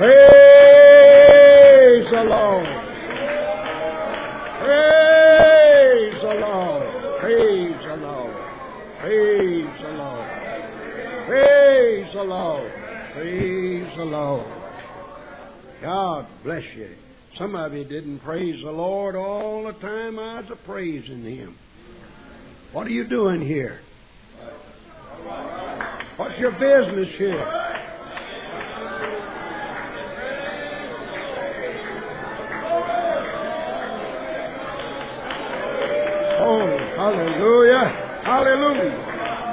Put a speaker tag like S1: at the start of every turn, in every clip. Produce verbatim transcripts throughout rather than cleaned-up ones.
S1: Praise the Lord. Praise the Lord. Praise the Lord. Praise the Lord. Praise the Lord. Praise the Lord. God bless you. Some of you didn't praise the Lord all the time I was praising Him. What are you doing here? What's your business here? Oh, hallelujah. Hallelujah.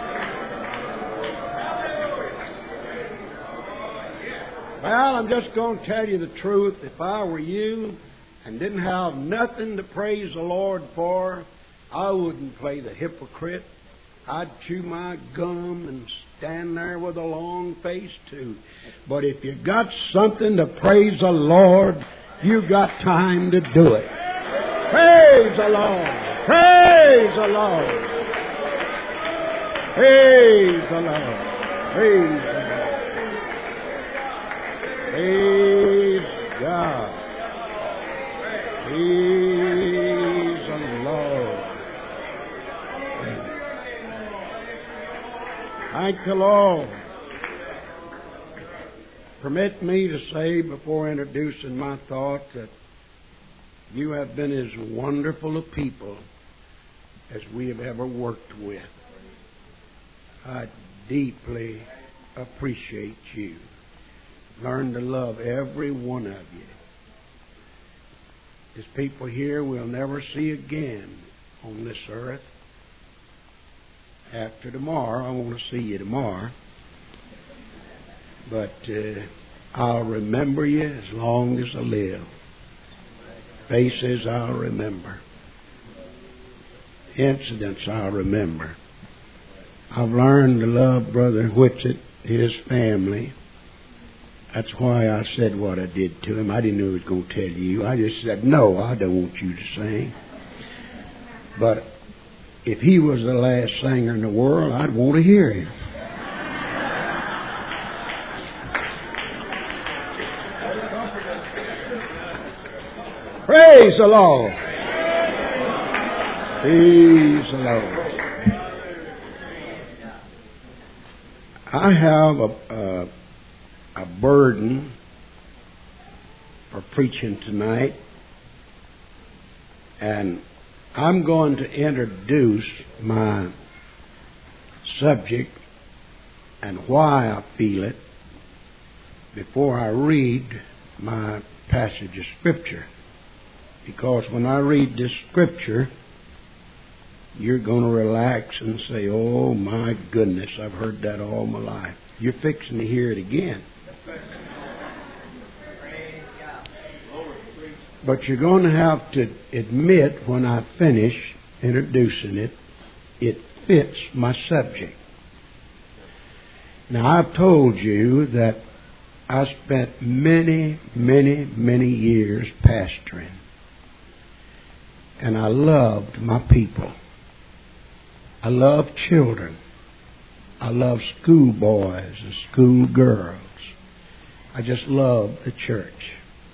S1: Well, I'm just going to tell you the truth. If I were you and didn't have nothing to praise the Lord for, I wouldn't play the hypocrite. I'd chew my gum and stand there with a long face too. But if you got something to praise the Lord, you got time to do it. Praise the Lord. Praise the Lord. Praise the Lord. Praise the Lord. Praise God. Praise the Lord. Thank the Lord. Permit me to say before introducing my thoughts that you have been as wonderful a people as we have ever worked with. I deeply appreciate you. Learn to love every one of you. There's people here we'll never see again on this earth. After tomorrow, I want to see you tomorrow. But uh, I'll remember you as long as I live. Faces I'll remember. Incidents I'll remember. I've learned to love Brother Whitsitt, his family. That's why I said what I did to him. I didn't know he was going to tell you. I just said, no, I don't want you to sing. But if he was the last singer in the world, I'd want to hear him. Praise the Lord. Praise the Lord. I have a... a a burden for preaching tonight, and I'm going to introduce my subject and why I feel it before I read my passage of Scripture, because when I read this Scripture, you're going to relax and say, oh my goodness, I've heard that all my life. You're fixing to hear it again. But you're going to have to admit when I finish introducing it, it fits my subject. Now, I've told you that I spent many, many, many years pastoring. And I loved my people. I loved children. I loved schoolboys and schoolgirls. I just loved the church.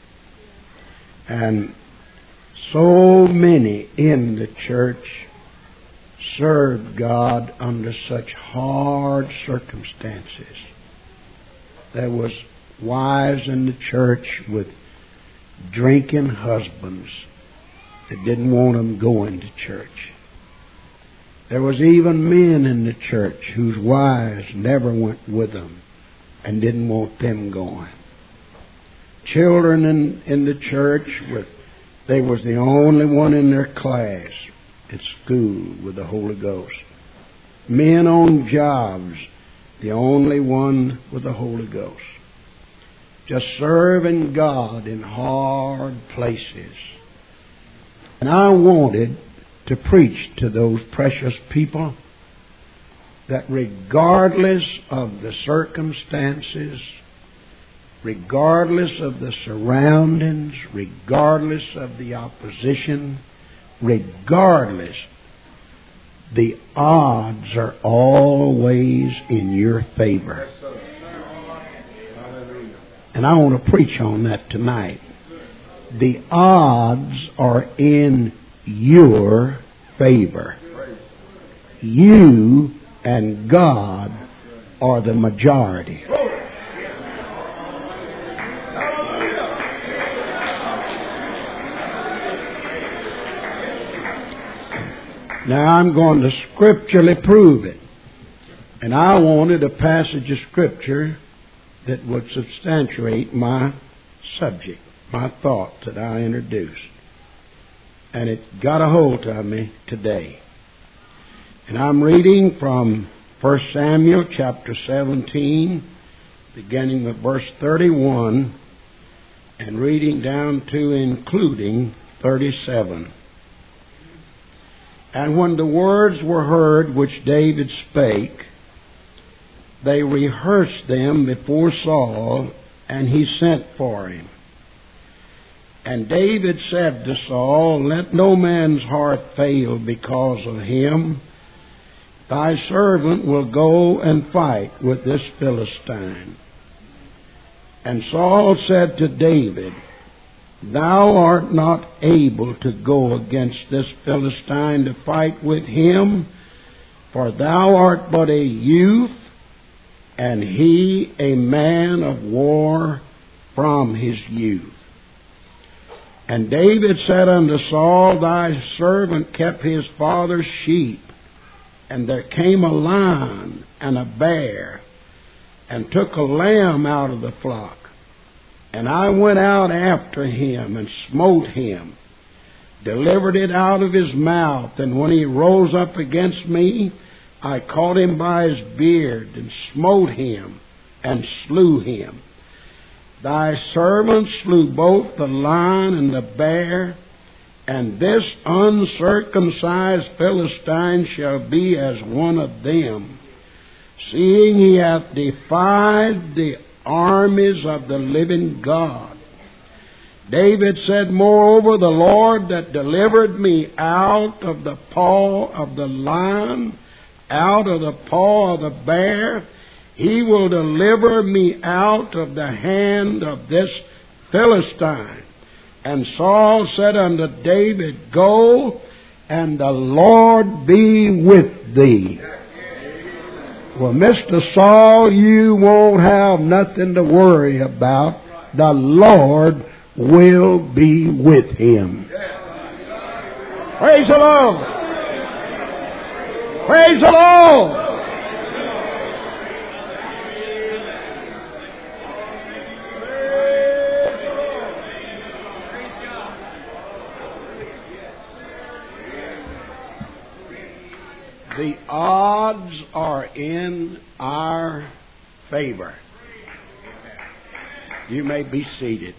S1: And so many in the church served God under such hard circumstances. There was wives in the church with drinking husbands that didn't want them going to church. There was even men in the church whose wives never went with them and didn't want them going. Children in, in the church, with they was the only one in their class at school with the Holy Ghost. Men on jobs, the only one with the Holy Ghost. Just serving God in hard places. And I wanted to preach to those precious people that regardless of the circumstances, regardless of the surroundings, regardless of the opposition, regardless, the odds are always in your favor. And I want to preach on that tonight. The odds are in your favor. You and God are the majority. Now I'm going to scripturally prove it. And I wanted a passage of Scripture that would substantiate my subject, my thought that I introduced. And it got a hold of me today. And I'm reading from First Samuel chapter seventeen, beginning with verse thirty-one, and reading down to including thirty-seven. And when the words were heard which David spake, they rehearsed them before Saul, and he sent for him. And David said to Saul, Let no man's heart fail because of him. Thy servant will go and fight with this Philistine. And Saul said to David, Thou art not able to go against this Philistine to fight with him, for thou art but a youth, and he a man of war from his youth. And David said unto Saul, Thy servant kept his father's sheep, and there came a lion and a bear, and took a lamb out of the flock. And I went out after him and smote him, delivered it out of his mouth. And when he rose up against me, I caught him by his beard and smote him and slew him. Thy servant slew both the lion and the bear, and this uncircumcised Philistine shall be as one of them, seeing he hath defied the armies of the living God. David said, Moreover, the Lord that delivered me out of the paw of the lion, out of the paw of the bear, he will deliver me out of the hand of this Philistine. And Saul said unto David, Go, and the Lord be with thee. Well, Mister Saul, you won't have nothing to worry about. The Lord will be with him. Praise the Lord! Praise the Lord! The odds are in our favor. You may be seated.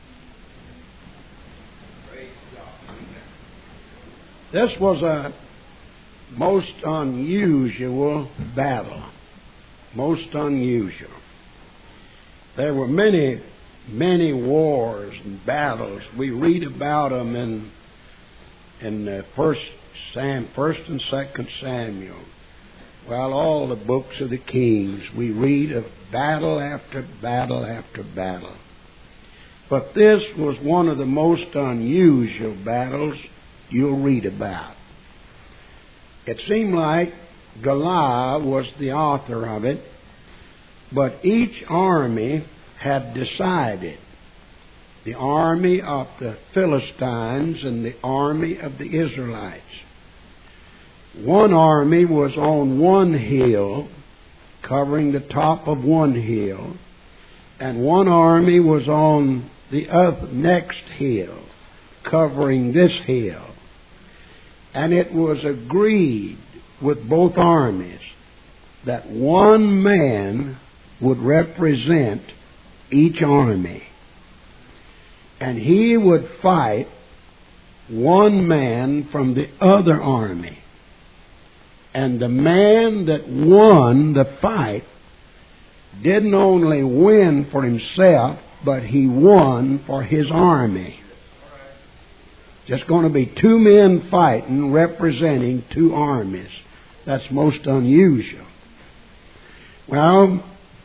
S1: This was a most unusual battle. Most unusual. There were many, many wars and battles. We read about them in in the first Sam, First and Second Samuel. Well, all the books of the Kings, we read of battle after battle after battle. But this was one of the most unusual battles you'll read about. It seemed like Goliath was the author of it, but each army had decided. The army of the Philistines and the army of the Israelites. One army was on one hill, covering the top of one hill, and one army was on the other next hill, covering this hill. And it was agreed with both armies that one man would represent each army. And he would fight one man from the other army. And the man that won the fight didn't only win for himself, but he won for his army. Just going to be two men fighting, representing two armies. That's most unusual. Well,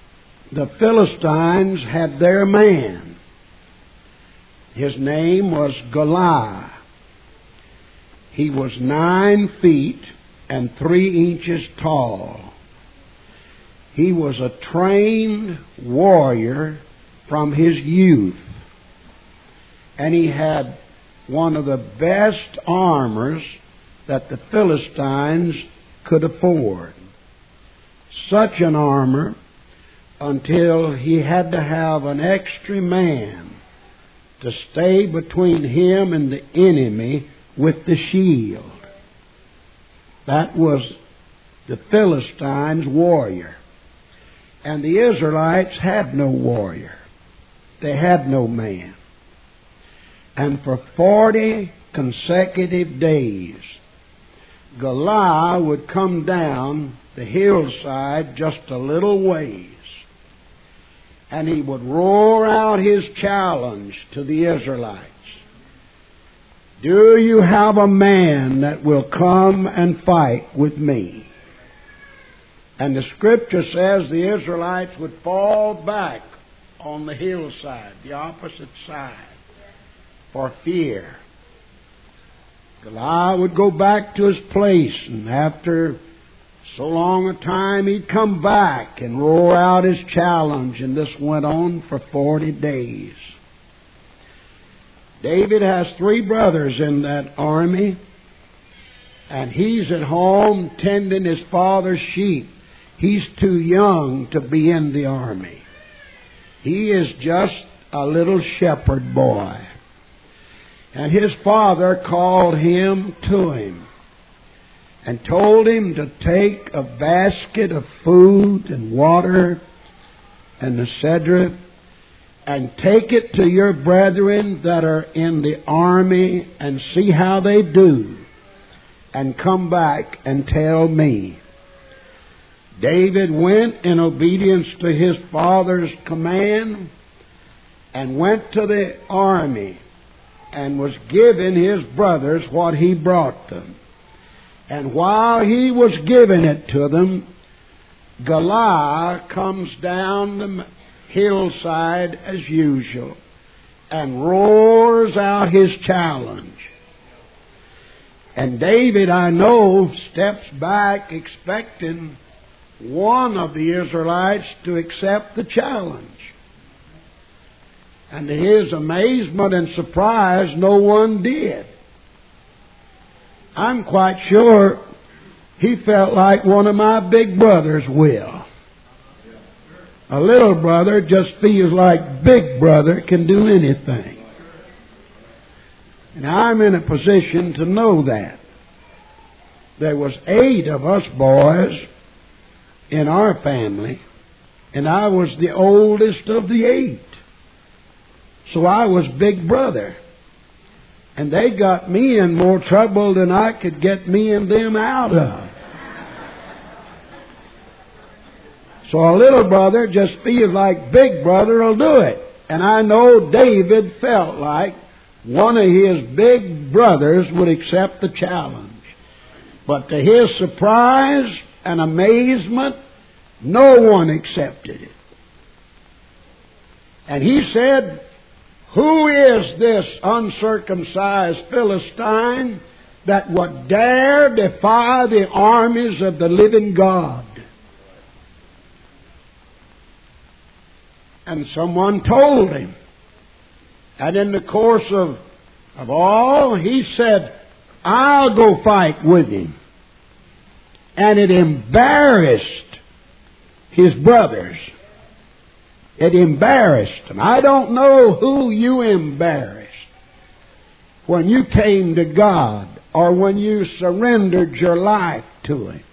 S1: the Philistines had their man. His name was Goliath. He was nine feet and three inches tall. He was a trained warrior from his youth. And he had one of the best armors that the Philistines could afford. Such an armor until he had to have an extra man to stay between him and the enemy with the shield. That was the Philistines' warrior. And the Israelites had no warrior. They had no man. And for forty consecutive days, Goliath would come down the hillside just a little ways, and he would roar out his challenge to the Israelites. Do you have a man that will come and fight with me? And the Scripture says the Israelites would fall back on the hillside, the opposite side, for fear. Goliath would go back to his place, and after so long a time he'd come back and roar out his challenge, and this went on for forty days. David has three brothers in that army, and he's at home tending his father's sheep. He's too young to be in the army. He is just a little shepherd boy. And his father called him to him and told him to take a basket of food and water and et cetera and take it to your brethren that are in the army and see how they do, and come back and tell me. David went in obedience to his father's command and went to the army and was giving his brothers what he brought them. And while he was giving it to them, Goliath comes down the hillside as usual and roars out his challenge. And David, I know, steps back expecting one of the Israelites to accept the challenge. And to his amazement and surprise, no one did. I'm quite sure he felt like one of my big brothers will. A little brother just feels like big brother can do anything. And I'm in a position to know that. There was eight of us boys in our family, and I was the oldest of the eight. So I was big brother. And they got me in more trouble than I could get me and them out of. So a little brother just feels like big brother will do it. And I know David felt like one of his big brothers would accept the challenge. But to his surprise and amazement, no one accepted it. And he said, "Who is this uncircumcised Philistine that would dare defy the armies of the living God?" And someone told him. And in the course of, of all, he said, "I'll go fight with him." And it embarrassed his brothers. It embarrassed them. I don't know who you embarrassed when you came to God or when you surrendered your life to Him.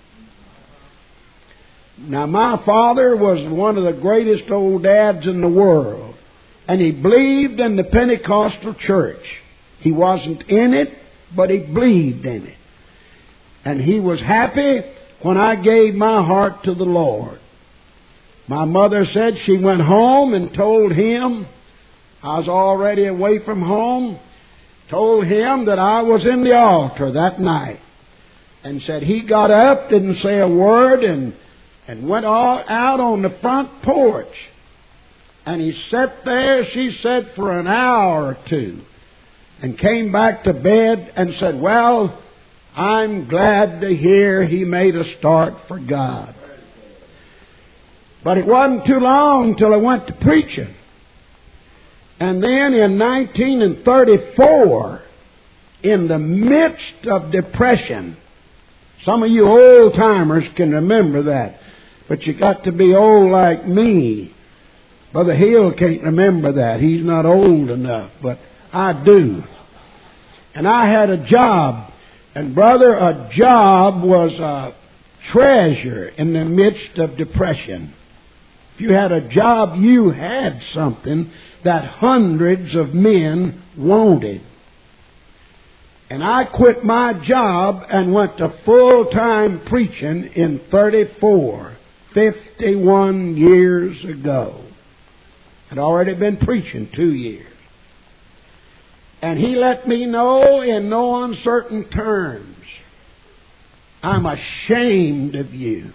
S1: Now, my father was one of the greatest old dads in the world, and he believed in the Pentecostal church. He wasn't in it, but he believed in it. And he was happy when I gave my heart to the Lord. My mother said she went home and told him, I was already away from home, told him that I was in the altar that night. And said he got up, didn't say a word, and and went all out on the front porch. And he sat there, she said, for an hour or two, and came back to bed and said, well, I'm glad to hear he made a start for God. But it wasn't too long till I went to preaching. And then in nineteen thirty-four, in the midst of depression, some of you old-timers can remember that, but you got to be old like me. Brother Hill can't remember that. He's not old enough, but I do. And I had a job, and brother, a job was a treasure in the midst of depression. If you had a job, you had something that hundreds of men wanted. And I quit my job and went to full-time preaching in thirty-four, fifty-one years ago. I'd already been preaching two years. And he let me know in no uncertain terms, I'm ashamed of you.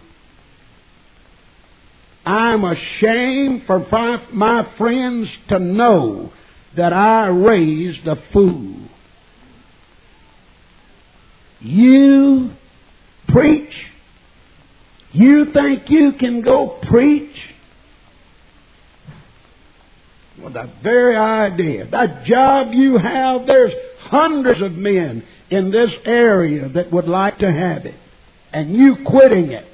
S1: I'm ashamed for my friends to know that I raised a fool. You preach? You think you can go preach? Well, the very idea. That job you have, there's hundreds of men in this area that would like to have it. And you quitting it.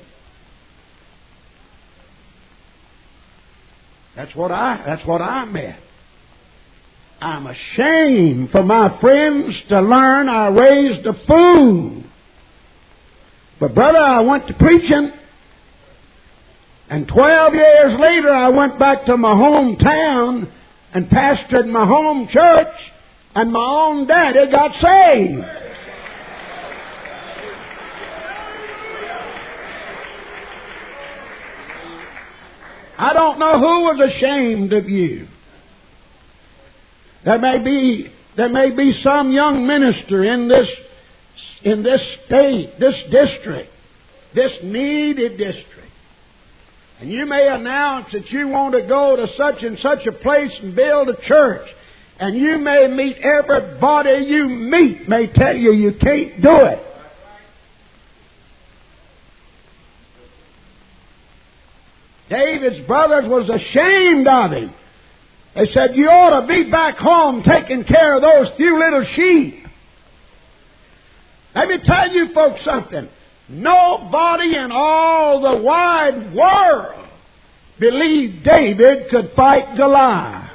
S1: That's what I, that's what I meant. I'm ashamed for my friends to learn I raised a fool. But brother, I went to preaching. And twelve years later, I went back to my hometown and pastored my home church. And my own daddy got saved. I don't know who was ashamed of you. There may be, there may be some young minister in this, in this state, this district, this needy district. And you may announce that you want to go to such and such a place and build a church. And you may meet everybody you meet may tell you you can't do it. David's brothers was ashamed of him. They said, you ought to be back home taking care of those few little sheep. Let me tell you folks something. Nobody in all the wide world believed David could fight Goliath.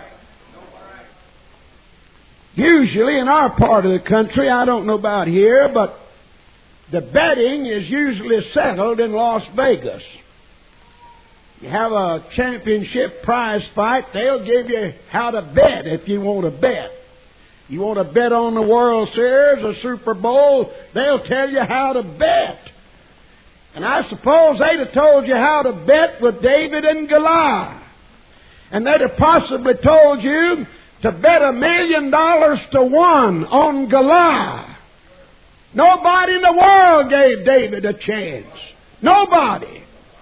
S1: Usually in our part of the country, I don't know about here, but the betting is usually settled in Las Vegas. You have a championship prize fight, they'll give you how to bet if you want to bet. You want to bet on the World Series or Super Bowl, they'll tell you how to bet. And I suppose they'd have told you how to bet with David and Goliath. And they'd have possibly told you to bet a million dollars to one on Goliath. Nobody in the world gave David a chance. Nobody.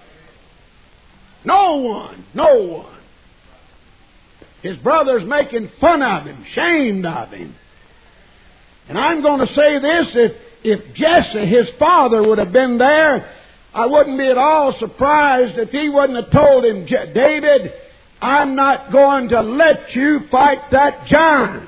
S1: No one. No one. His brothers making fun of him, shamed of him. And I'm going to say this, if, if Jesse, his father, would have been there, I wouldn't be at all surprised if he wouldn't have told him, David, I'm not going to let you fight that giant.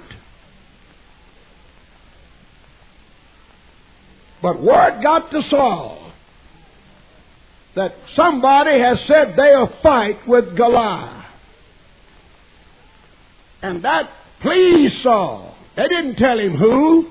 S1: But word got to Saul that somebody has said they'll fight with Goliath. And that pleased Saul. They didn't tell him who.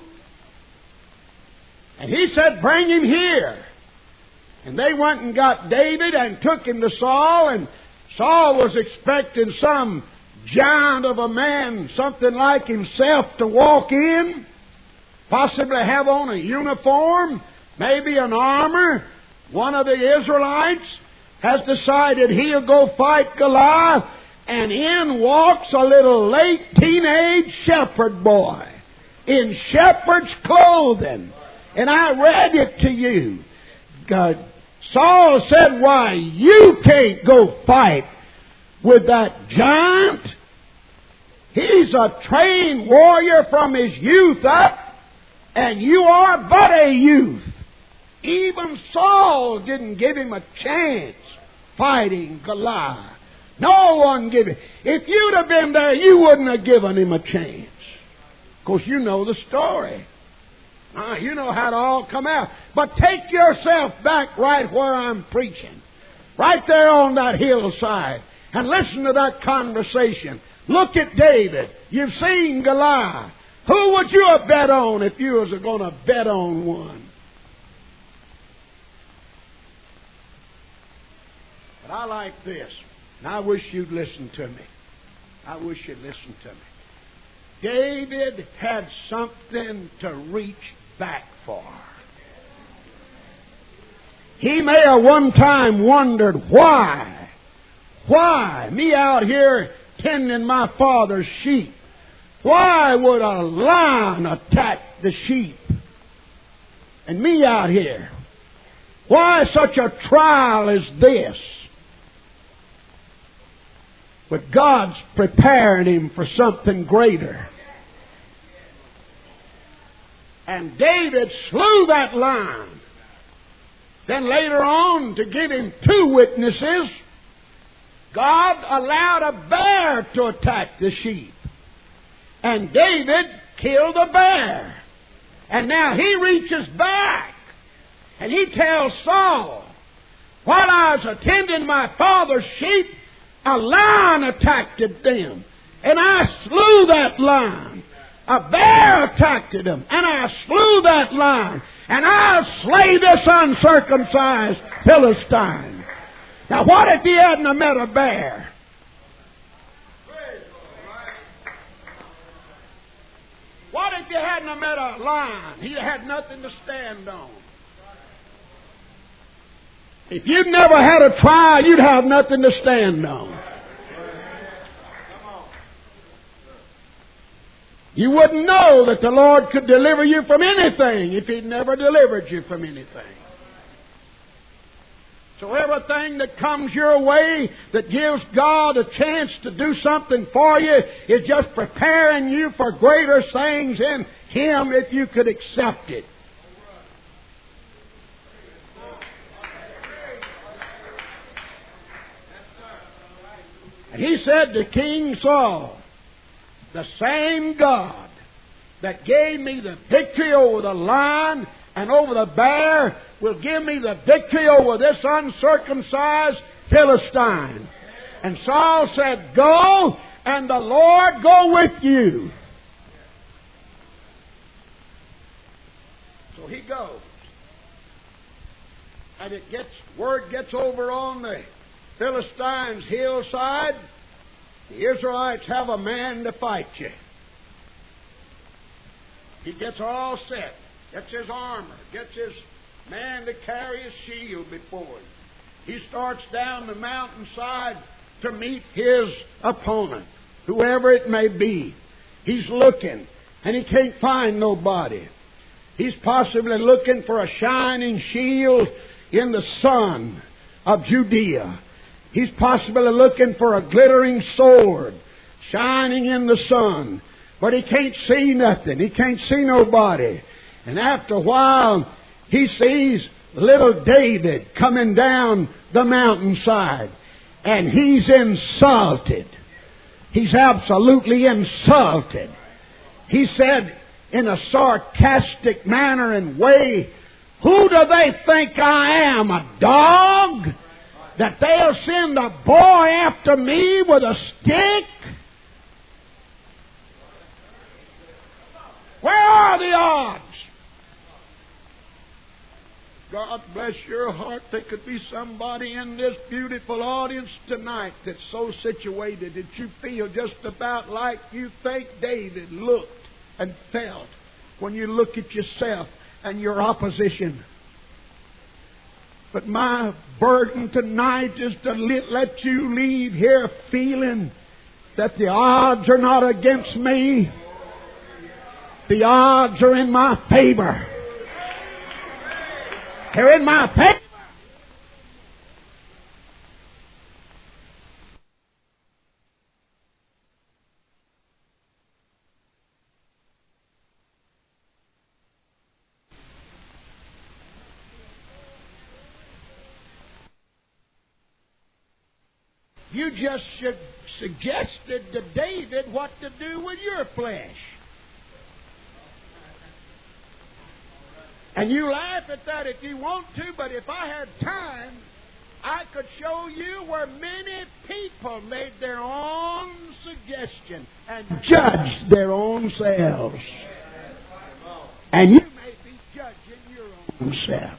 S1: And he said, bring him here. And they went and got David and took him to Saul. And Saul was expecting some giant of a man, something like himself, to walk in. Possibly have on a uniform, maybe an armor. One of the Israelites has decided he'll go fight Goliath, and in walks a little late teenage shepherd boy in shepherd's clothing. And I read it to you. God, Saul said, why, you can't go fight with that giant. He's a trained warrior from his youth up, and you are but a youth. Even Saul didn't give him a chance fighting Goliath. No one gave him. If you'd have been there, you wouldn't have given him a chance. Of course, you know the story. Uh, you know how it all come out. But take yourself back right where I'm preaching. Right there on that hillside. And listen to that conversation. Look at David. You've seen Goliath. Who would you have bet on if you was going to bet on one? But I like this. And I wish you'd listen to me. I wish you'd listen to me. David had something to reach back for. He may have one time wondered, why? Why? Me out here tending my father's sheep. Why would a lion attack the sheep? And me out here. Why such a trial as this? But God's preparing him for something greater. And David slew that lion. Then later on, to give him two witnesses, God allowed a bear to attack the sheep. And David killed a bear. And now he reaches back and he tells Saul, while I was attending my father's sheep, a lion attacked them. And I slew that lion. A bear attacked him. And I slew that lion. And I'll slay this uncircumcised Philistine. Now what if he hadn't have met a bear? What if you hadn't have met a lion? He had nothing to stand on. If you'd never had a trial, you'd have nothing to stand on. You wouldn't know that the Lord could deliver you from anything if He'd never delivered you from anything. So everything that comes your way that gives God a chance to do something for you is just preparing you for greater things in Him if you could accept it. And he said to King Saul, the same God that gave me the victory over the lion and over the bear will give me the victory over this uncircumcised Philistine. And Saul said, go, and the Lord go with you. So he goes. And it gets, word gets over on the Philistines' hillside. The Israelites have a man to fight you. He gets all set. Gets his armor. Gets his man to carry his shield before him. He starts down the mountainside to meet his opponent, whoever it may be. He's looking, and he can't find nobody. He's possibly looking for a shining shield in the sun of Judea. He's possibly looking for a glittering sword shining in the sun. But he can't see nothing. He can't see nobody. And after a while, he sees little David coming down the mountainside. And he's insulted. He's absolutely insulted. He said in a sarcastic manner and way, who do they think I am, a dog? That they'll send a boy after me with a stick? Where are the odds? God bless your heart. There could be somebody in this beautiful audience tonight that's so situated that you feel just about like you think David looked and felt when you look at yourself and your opposition. But my burden tonight is to let you leave here feeling that the odds are not against me. The odds are in my favor. They're in my favor. You just should suggested to David what to do with your flesh. And you laugh at that if you want to, but if I had time, I could show you where many people made their own suggestion and judged their own selves. And you may be judging your own self.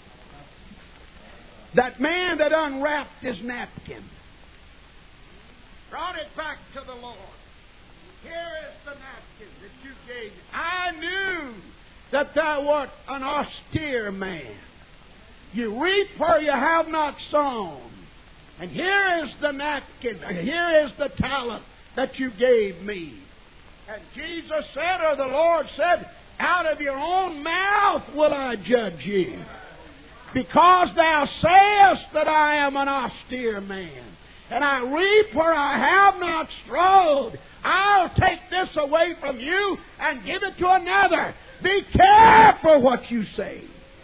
S1: That man that unwrapped his napkin, brought it back to the Lord. Here is the napkin that you gave me. I knew that thou wert an austere man. You reap where you have not sown. And here is the napkin. Here is the talent that you gave me. And Jesus said, or the Lord said, out of your own mouth will I judge you. Because thou sayest that I am an austere man, and I reap where I have not strowed, I'll take this away from you and give it to another. Be careful what you say.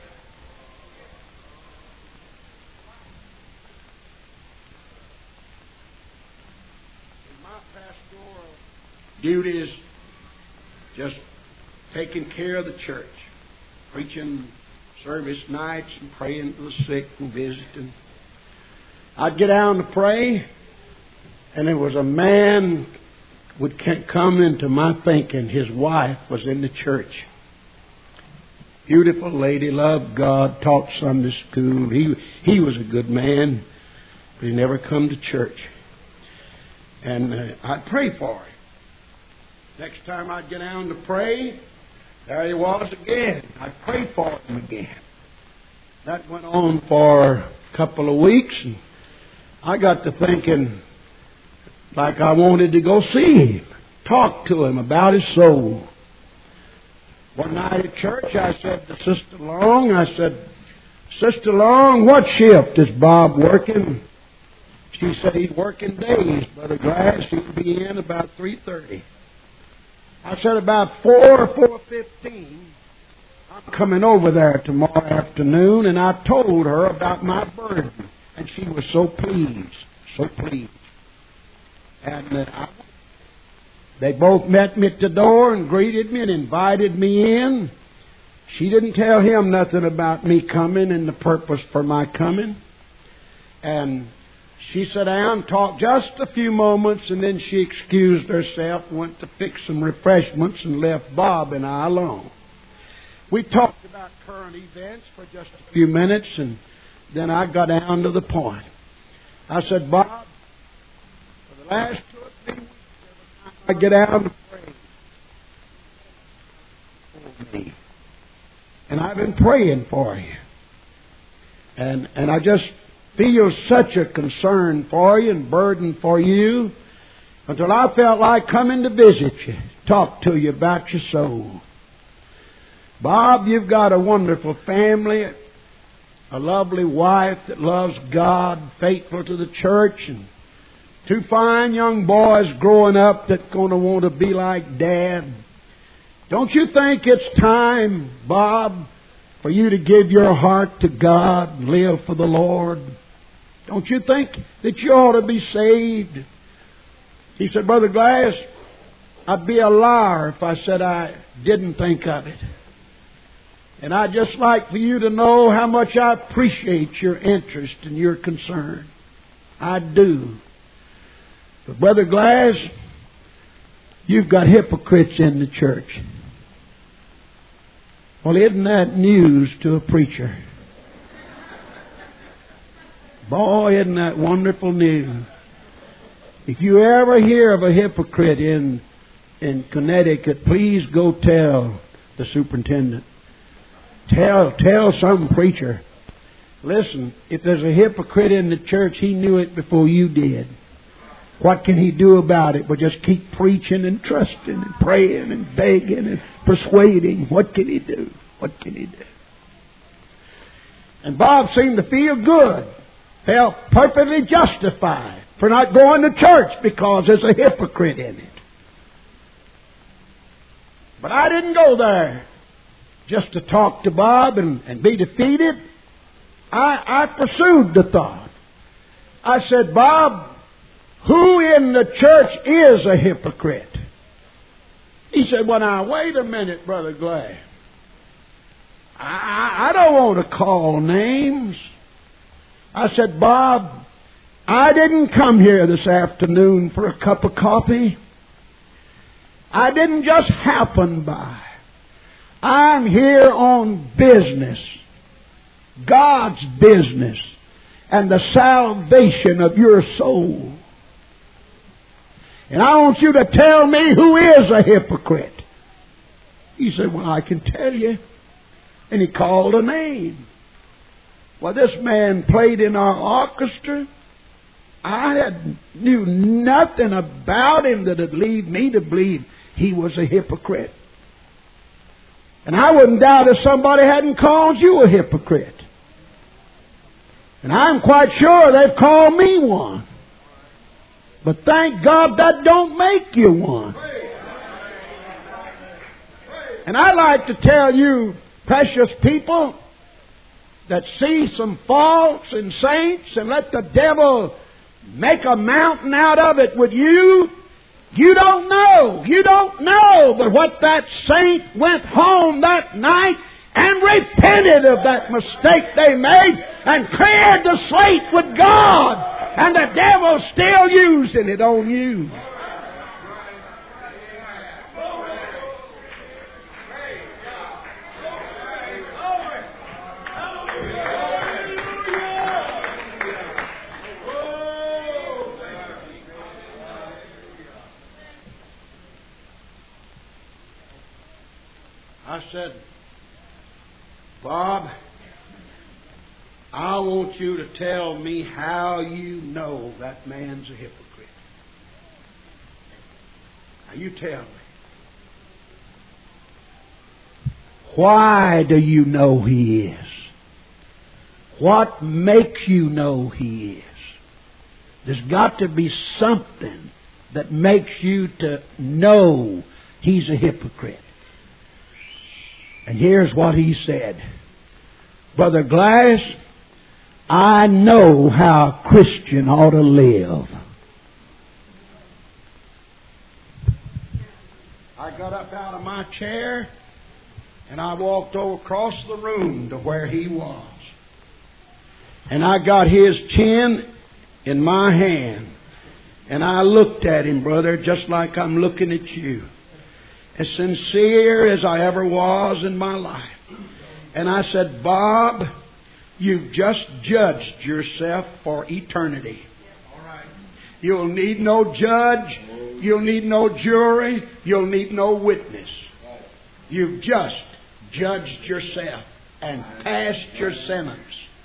S1: In my pastoral duties, just taking care of the church, preaching service nights and praying for the sick and visiting. I'd get down to pray, and there was a man would come into my thinking. His wife was in the church. Beautiful lady, loved God, taught Sunday school. He he was a good man, but he never come to church. And uh, I'd pray for him. Next time I'd get down to pray, there he was again. I'd pray for him again. That went on for a couple of weeks, and I got to thinking like I wanted to go see him, talk to him about his soul. One night at church, I said to Sister Long, I said, Sister Long, what shift is Bob working? She said he's working days, Brother Glass. He'll be in about three thirty. I said about four or four fifteen. I'm coming over there tomorrow afternoon, and I told her about my burden, and she was so pleased, so pleased. And uh, I, they both met me at the door and greeted me and invited me in. She didn't tell him nothing about me coming and the purpose for my coming. And she sat down, talked just a few moments, and then she excused herself, went to fix some refreshments, and left Bob and I alone. We talked about current events for just a few minutes, and then I got down to the point. I said, Bob, for the last two or three weeks, every time I get out to pray for me. And I've been praying for you. And and I just feel such a concern for you and burden for you until I felt like coming to visit you, talk to you about your soul. Bob, you've got a wonderful family, a lovely wife that loves God, faithful to the church, and two fine young boys growing up that's going to want to be like Dad. Don't you think it's time, Bob, for you to give your heart to God and live for the Lord? Don't you think that you ought to be saved? He said, Brother Glass, I'd be a liar if I said I didn't think of it. And I'd just like for you to know how much I appreciate your interest and your concern. I do. But Brother Glass, you've got hypocrites in the church. Well, isn't that news to a preacher? Boy, isn't that wonderful news. If you ever hear of a hypocrite in, in Connecticut, please go tell the superintendent. Tell, tell some preacher. Listen, if there's a hypocrite in the church, he knew it before you did. What can he do about it but just keep preaching and trusting and praying and begging and persuading? What can he do? What can he do? And Bob seemed to feel good. Felt perfectly justified for not going to church because there's a hypocrite in it. But I didn't go there just to talk to Bob and, and be defeated. I, I pursued the thought. I said, Bob, Who in the church is a hypocrite? He said, well, now, wait a minute, Brother Glad. I, I don't want to call names. I said, Bob, I didn't come here this afternoon for a cup of coffee. I didn't just happen by. I'm here on business. God's business. And the salvation of your soul. And I want you to tell me who is a hypocrite. He said, well, I can tell you. And he called a name. Well, this man played in our orchestra. I had, knew nothing about him that would lead me to believe he was a hypocrite. And I wouldn't doubt if somebody hadn't called you a hypocrite. And I'm quite sure they've called me one. But thank God that don't make you one. And I'd like to tell you, precious people, that see some faults in saints and let the devil make a mountain out of it with you, you don't know. You don't know but what that saint went home that night and repented of that mistake they made and cleared the slate with God. And the devil's still using it on you. I said, Bob, I want you to tell me how you know that man's a hypocrite. Now you tell me. Why do you know he is? What makes you know he is? There's got to be something that makes you to know he's a hypocrite. And here's what he said. Brother Glass, I know how a Christian ought to live. I got up out of my chair and I walked over across the room to where he was. And I got his chin in my hand. And I looked at him, brother, just like I'm looking at you. As sincere as I ever was in my life. And I said, Bob, you've just judged yourself for eternity. You'll need no judge. You'll need no jury. You'll need no witness. You've just judged yourself and passed your sentence.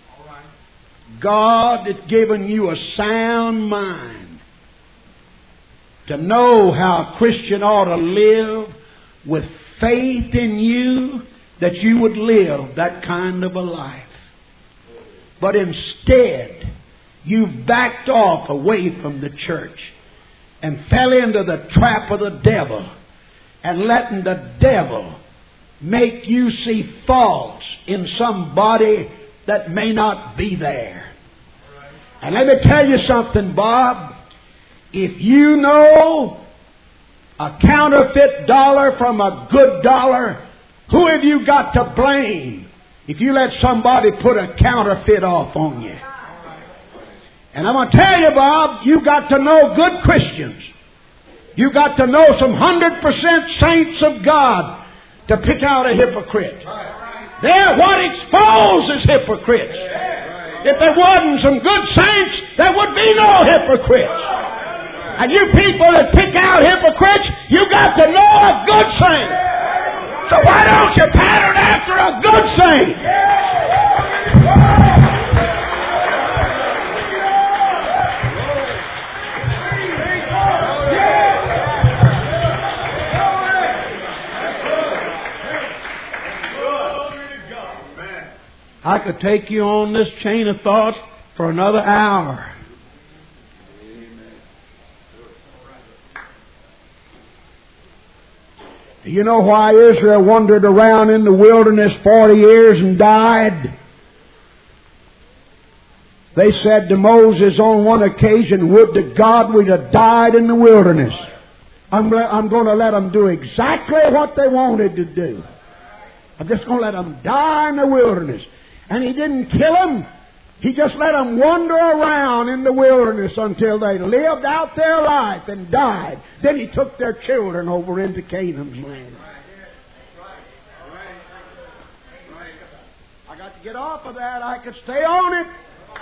S1: God has given you a sound mind to know how a Christian ought to live with faith in you that you would live that kind of a life. But instead, you've backed off away from the church and fell into the trap of the devil and letting the devil make you see faults in somebody that may not be there. And let me tell you something, Bob. If you know a counterfeit dollar from a good dollar, who have you got to blame if you let somebody put a counterfeit off on you? And I'm going to tell you, Bob, you got to know good Christians. You got to know some hundred percent saints of God to pick out a hypocrite. They're what exposes hypocrites. If there wasn't some good saints, there would be no hypocrites. And you people that pick out hypocrites, you got to know a good saint. So why don't you pattern after a good saint? I could take you on this chain of thought for another hour. You know why Israel wandered around in the wilderness forty years and died? They said to Moses on one occasion, would to God we'd have died in the wilderness. I'm, I'm going to let them do exactly what they wanted to do. I'm just going to let them die in the wilderness. And He didn't kill them. He just let them wander around in the wilderness until they lived out their life and died. Then He took their children over into Canaan's land. I got to get off of that. I could stay on it.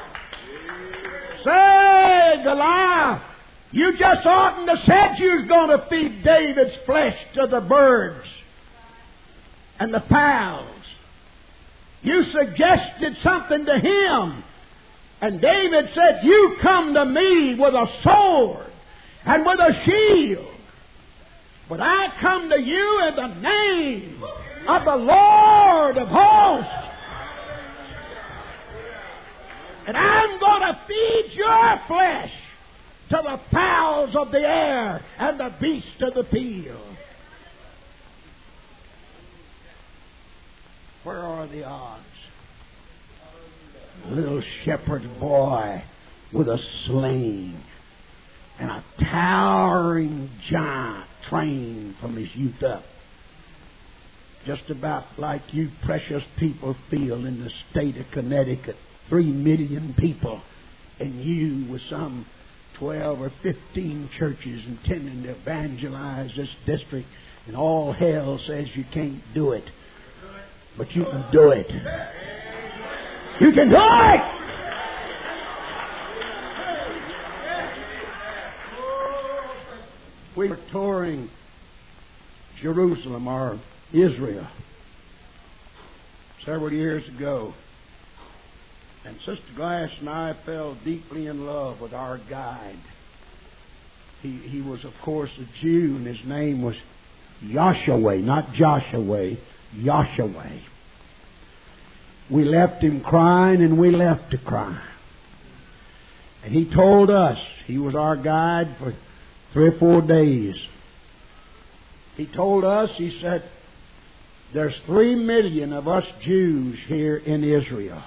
S1: Say, Goliath, you just oughtn't to said you was going to feed David's flesh to the birds and the fowls. You suggested something to him. And David said, you come to me with a sword and with a shield. But I come to you in the name of the Lord of hosts. And I'm going to feed your flesh to the fowls of the air and the beasts of the field. Where are the odds? A little shepherd boy with a sling and a towering giant trained from his youth up. Just about like you precious people feel in the state of Connecticut. Three million people, and you with some twelve or fifteen churches intending to evangelize this district, and all hell says you can't do it. But you can do it. You can do it! We were touring Jerusalem or Israel several years ago. And Sister Glass and I fell deeply in love with our guide. He, he was, of course, a Jew, and his name was Yahshua, not Joshua, Yahshua. We left him crying, and we left to cry. And he told us, he was our guide for three or four days. He told us, he said, there's three million of us Jews here in Israel.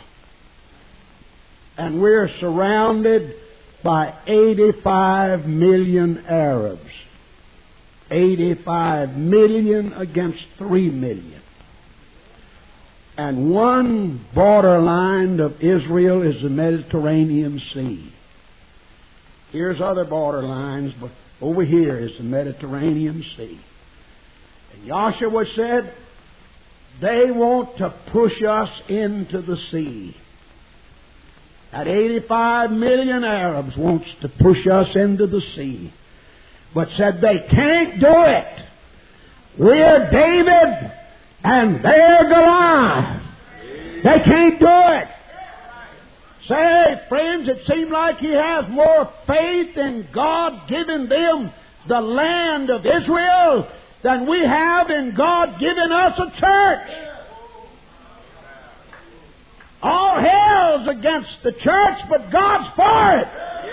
S1: And we're surrounded by eighty-five million Arabs. eighty-five million against three million. And one borderline of Israel is the Mediterranean Sea. Here's other borderlines, but over here is the Mediterranean Sea. And Joshua said, they want to push us into the sea. That eighty-five million Arabs wants to push us into the sea. But said they can't do it. We're David and they're Goliath. They can't do it. Say, friends, it seems like he has more faith in God giving them the land of Israel than we have in God giving us a church. All hell's against the church, but God's for it.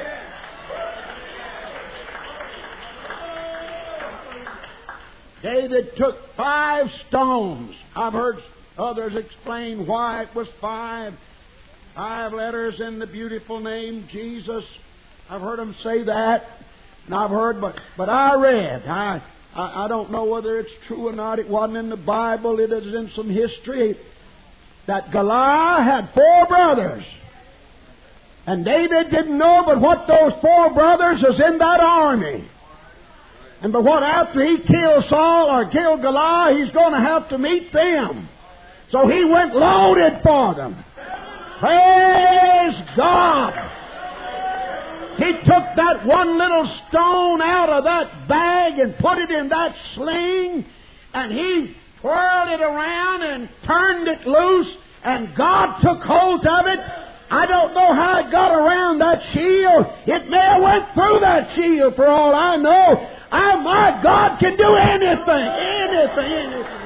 S1: David took five stones. I've heard others explain why it was five. Five letters in the beautiful name Jesus. I've heard them say that. And I've heard, but, but I read. I, I, I don't know whether it's true or not. It wasn't in the Bible. It is in some history. That Goliath had four brothers. And David didn't know but what those four brothers was in that army. And but what after he killed Saul or killed Goliath, he's going to have to meet them. So he went loaded for them. Praise God! He took that one little stone out of that bag and put it in that sling, and he twirled it around and turned it loose, and God took hold of it. I don't know how it got around that shield. It may have went through that shield for all I know. I, my God can do anything, anything, anything.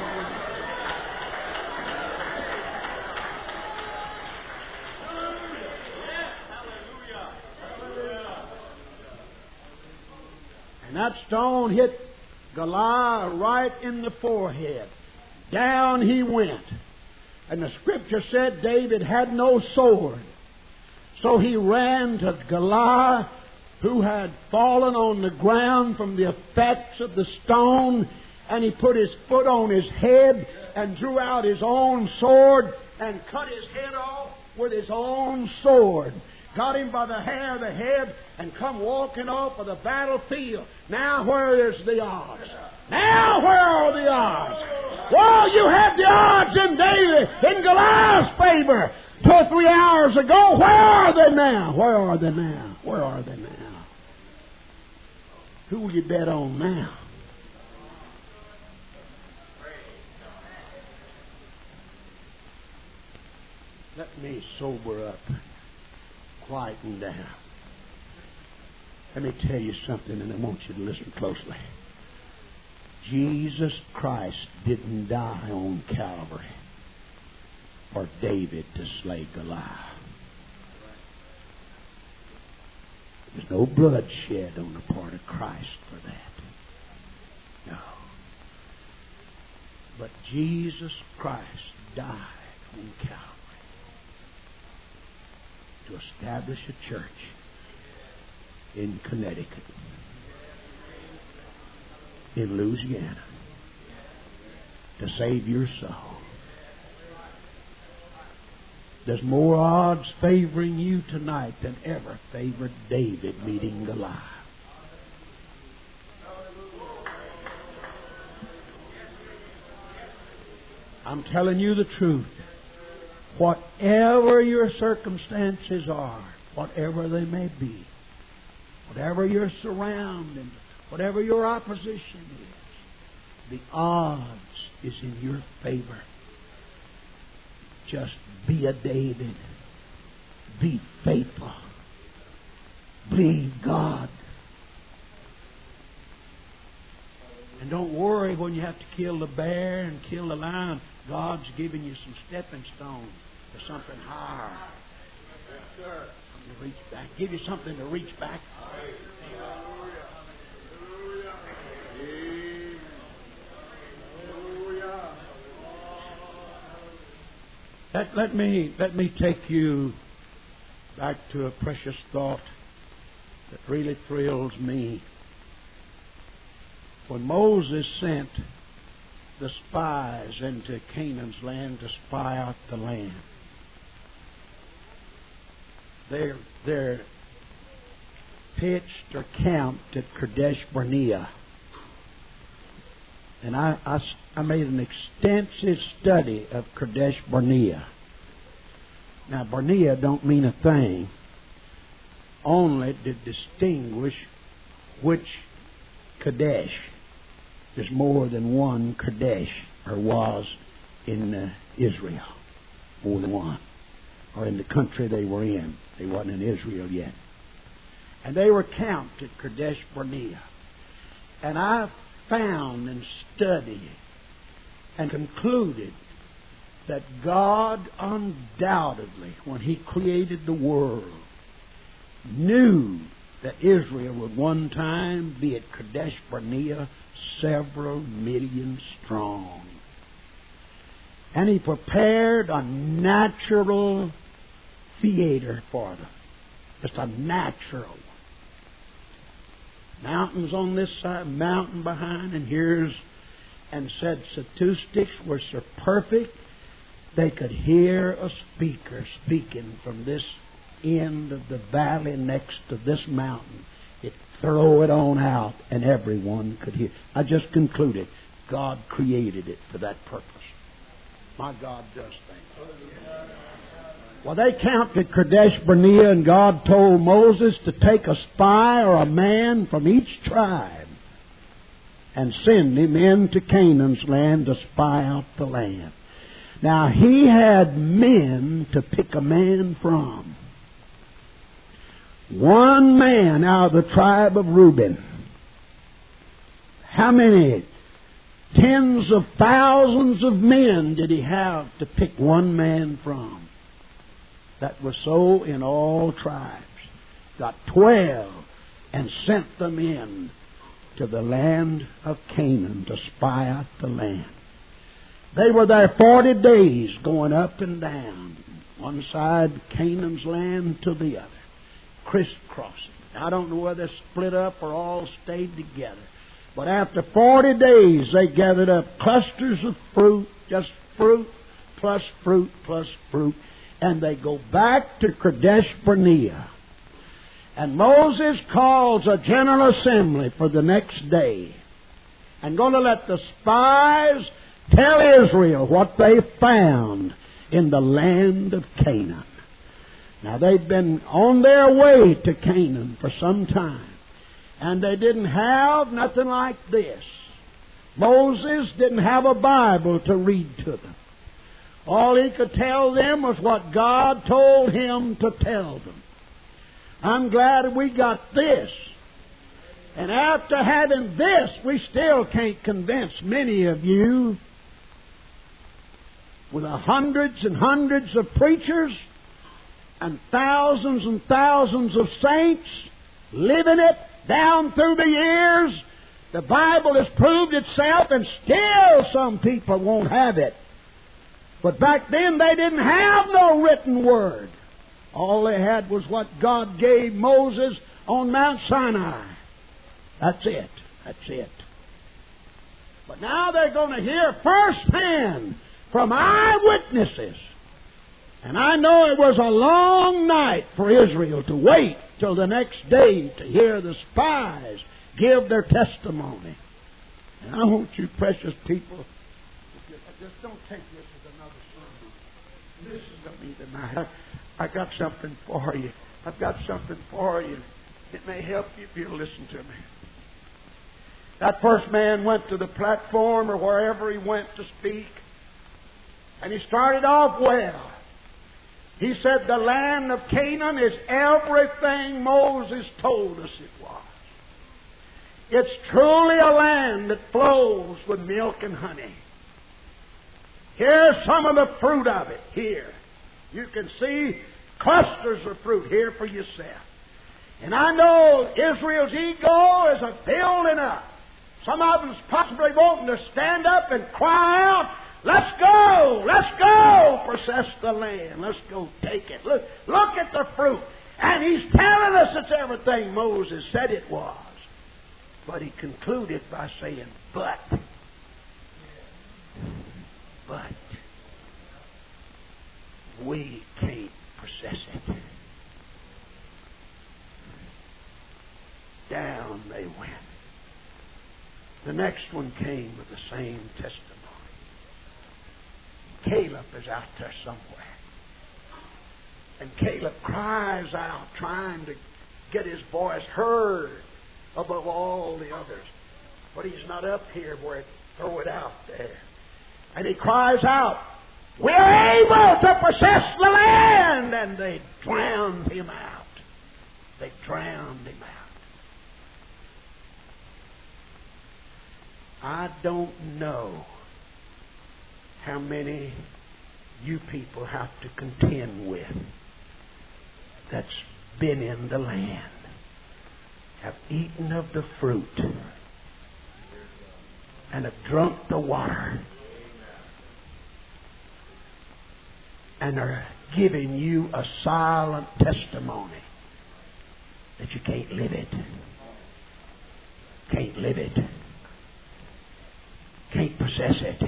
S1: And that stone hit Goliath right in the forehead. Down he went. And the Scripture said David had no sword. So he ran to Goliath, who had fallen on the ground from the effects of the stone, and he put his foot on his head and drew out his own sword and cut his head off with his own sword. Got him by the hair of the head and come walking off of the battlefield. Now where is the odds? Now where are the odds? Well, you had the odds in David, in Goliath's favor two or three hours ago. Where are they now? Where are they now? Where are they now? Who will you bet on now? Let me sober up, quieten down. Let me tell you something, and I want you to listen closely. Jesus Christ didn't die on Calvary for David to slay Goliath. There's no blood shed on the part of Christ for that. No. But Jesus Christ died on Calvary to establish a church in Connecticut, in Louisiana, to save your soul. There's more odds favoring you tonight than ever favored David meeting Goliath. I'm telling you the truth. Whatever your circumstances are, whatever they may be, whatever your surroundings, whatever your opposition is, the odds is in your favor. Just be a David. Be faithful. Believe God. And don't worry when you have to kill the bear and kill the lion. God's giving you some stepping stones to something higher. Yes, sir. To reach back. Give you something to reach back. Let, let me let me take you back to a precious thought that really thrills me. When Moses sent the spies into Canaan's land to spy out the land, they're, they're pitched or camped at Kadesh Barnea. And I, I, I made an extensive study of Kadesh Barnea. Now, Barnea don't mean a thing, only to distinguish which Kadesh. There's more than one Kadesh, or was in uh, Israel. More than one. Or in the country they were in. They wasn't in Israel yet. And they were camped at Kadesh Barnea. And I found and studied and concluded that God undoubtedly, when He created the world, knew that Israel would one time be at Kadesh Barnea several million strong. And He prepared a natural theater for them. Just a natural one. Mountains on this side, mountain behind, and here's, and said statistics were so perfect they could hear a speaker speaking from this end of the valley next to this mountain. It throw it on out, and everyone could hear. I just concluded God created it for that purpose. My God does things. Well, they camped at Kadesh Barnea, and God told Moses to take a spy or a man from each tribe and send him into Canaan's land to spy out the land. Now, he had men to pick a man from. One man out of the tribe of Reuben. How many? Tens of thousands of men did he have to pick one man from. That was so in all tribes. Got twelve and sent them in to the land of Canaan to spy out the land. They were there forty days going up and down, One side Canaan's land to the other, crisscrossing. I don't know whether they split up or all stayed together. But after forty days, they gathered up clusters of fruit, just fruit plus fruit plus fruit, and they go back to Kadesh Barnea. And Moses calls a general assembly for the next day, and going to let the spies tell Israel what they found in the land of Canaan. Now, they'd been on their way to Canaan for some time, and they didn't have nothing like this. Moses didn't have a Bible to read to them. All he could tell them was what God told him to tell them. I'm glad we got this. And after having this, we still can't convince many of you, with the hundreds and hundreds of preachers and thousands and thousands of saints living it down through the years. The Bible has proved itself, and still some people won't have it. But back then they didn't have no written word. All they had was what God gave Moses on Mount Sinai. That's it. That's it. But now they're going to hear firsthand from eyewitnesses. And I know it was a long night for Israel to wait till the next day to hear the spies give their testimony. And I want you, precious people, just don't take this as another sermon. Listen to me tonight. I, I got something for you. I've got something for you. It may help you if you'll listen to me. That first man went to the platform or wherever he went to speak, and he started off well. He said the land of Canaan is everything Moses told us it was. It's truly a land that flows with milk and honey. Here's some of the fruit of it here. You can see clusters of fruit here for yourself. And I know Israel's ego is a building up. Some of them's possibly wanting to stand up and cry out, let's go, let's go, possess the land, let's go take it. Look, look at the fruit. And he's telling us it's everything Moses said it was. But he concluded by saying, but, but, we can't possess it. Down they went. The next one came with the same testimony. Caleb is out there somewhere. And Caleb cries out, trying to get his voice heard above all the others. But he's not up here where it throw it out there. And he cries out, we're able to possess the land! And they drowned him out. They drowned him out. I don't know how many you people have to contend with that's been in the land, have eaten of the fruit, and have drunk the water, and are giving you a silent testimony that you can't live it. Can't live it. Can't possess it.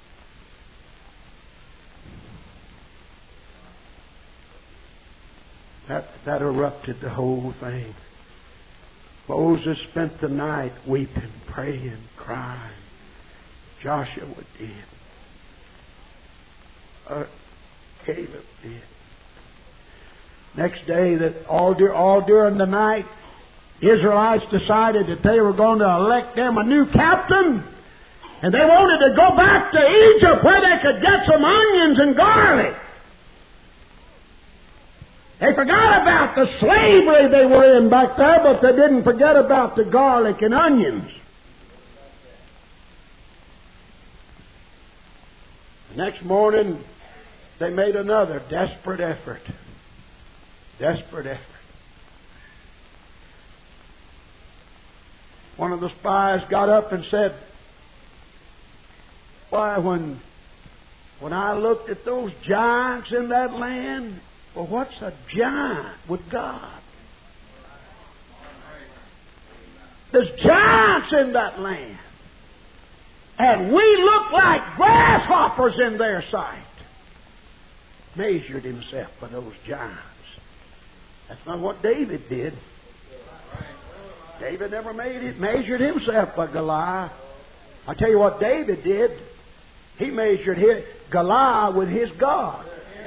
S1: That, that erupted the whole thing. Moses spent the night weeping, praying, crying. Joshua did. Uh, Caleb did. Next day, that all, dur- all during the night, Israelites decided that they were going to elect them a new captain. And they wanted to go back to Egypt where they could get some onions and garlic. They forgot about the slavery they were in back there, but they didn't forget about the garlic and onions. The next morning, they made another desperate effort. Desperate effort. One of the spies got up and said, Why, when When I looked at those giants in that land, well, what's a giant with God? There's giants in that land. And we look like grasshoppers in their sight. Measured himself by those giants. That's not what David did. David never made it, measured himself by Goliath. I tell you what David did. He measured his Goliath with his God.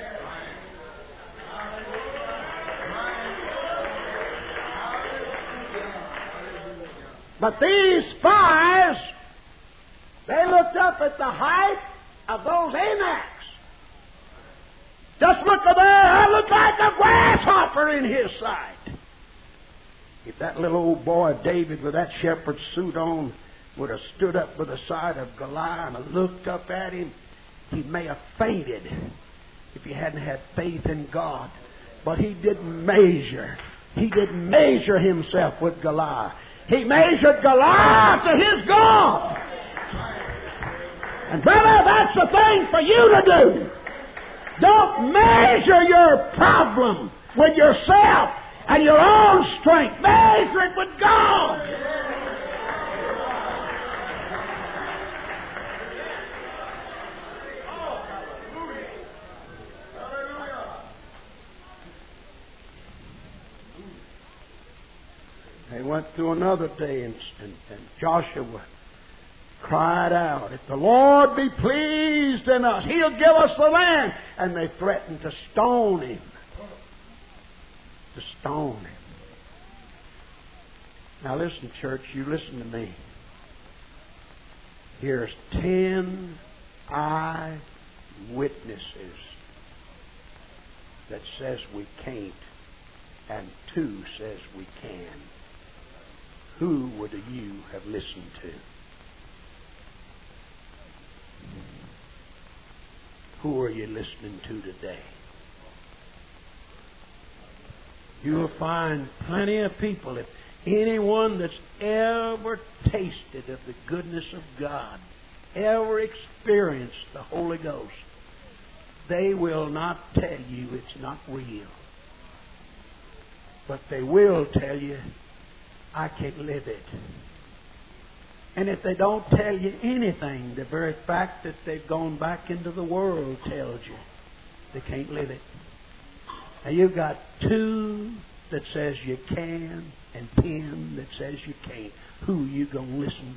S1: But these spies, they looked up at the height of those Anaks. Just look at there, I look like a grasshopper in his sight. If that little old boy David with that shepherd's suit on would have stood up by the side of Goliath and looked up at him, he may have fainted if he hadn't had faith in God. But he didn't measure. He didn't measure himself with Goliath. He measured Goliath to his God. And brother, that's the thing for you to do. Don't measure your problem with yourself and your own strength. Measure it with God. They went through another day, and, and, and Joshua cried out, if the Lord be pleased in us, He'll give us the land. And they threatened to stone him. To stone him. Now listen, church, you listen to me. Here's ten eyewitnesses that says we can't, and two says we can. Who would you have listened to? Who are you listening to today? You'll find plenty of people, if anyone that's ever tasted of the goodness of God, ever experienced the Holy Ghost, they will not tell you it's not real. But they will tell you, I can't live it. And if they don't tell you anything, the very fact that they've gone back into the world tells you they can't live it. Now you've got two that says you can and ten that says you can't. Who are you going to listen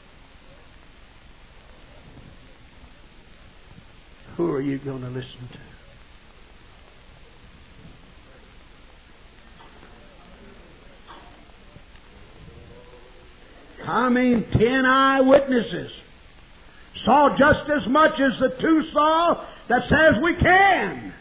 S1: to? Who are you going to listen to? I mean, ten eyewitnesses saw just as much as the two saw that says we can.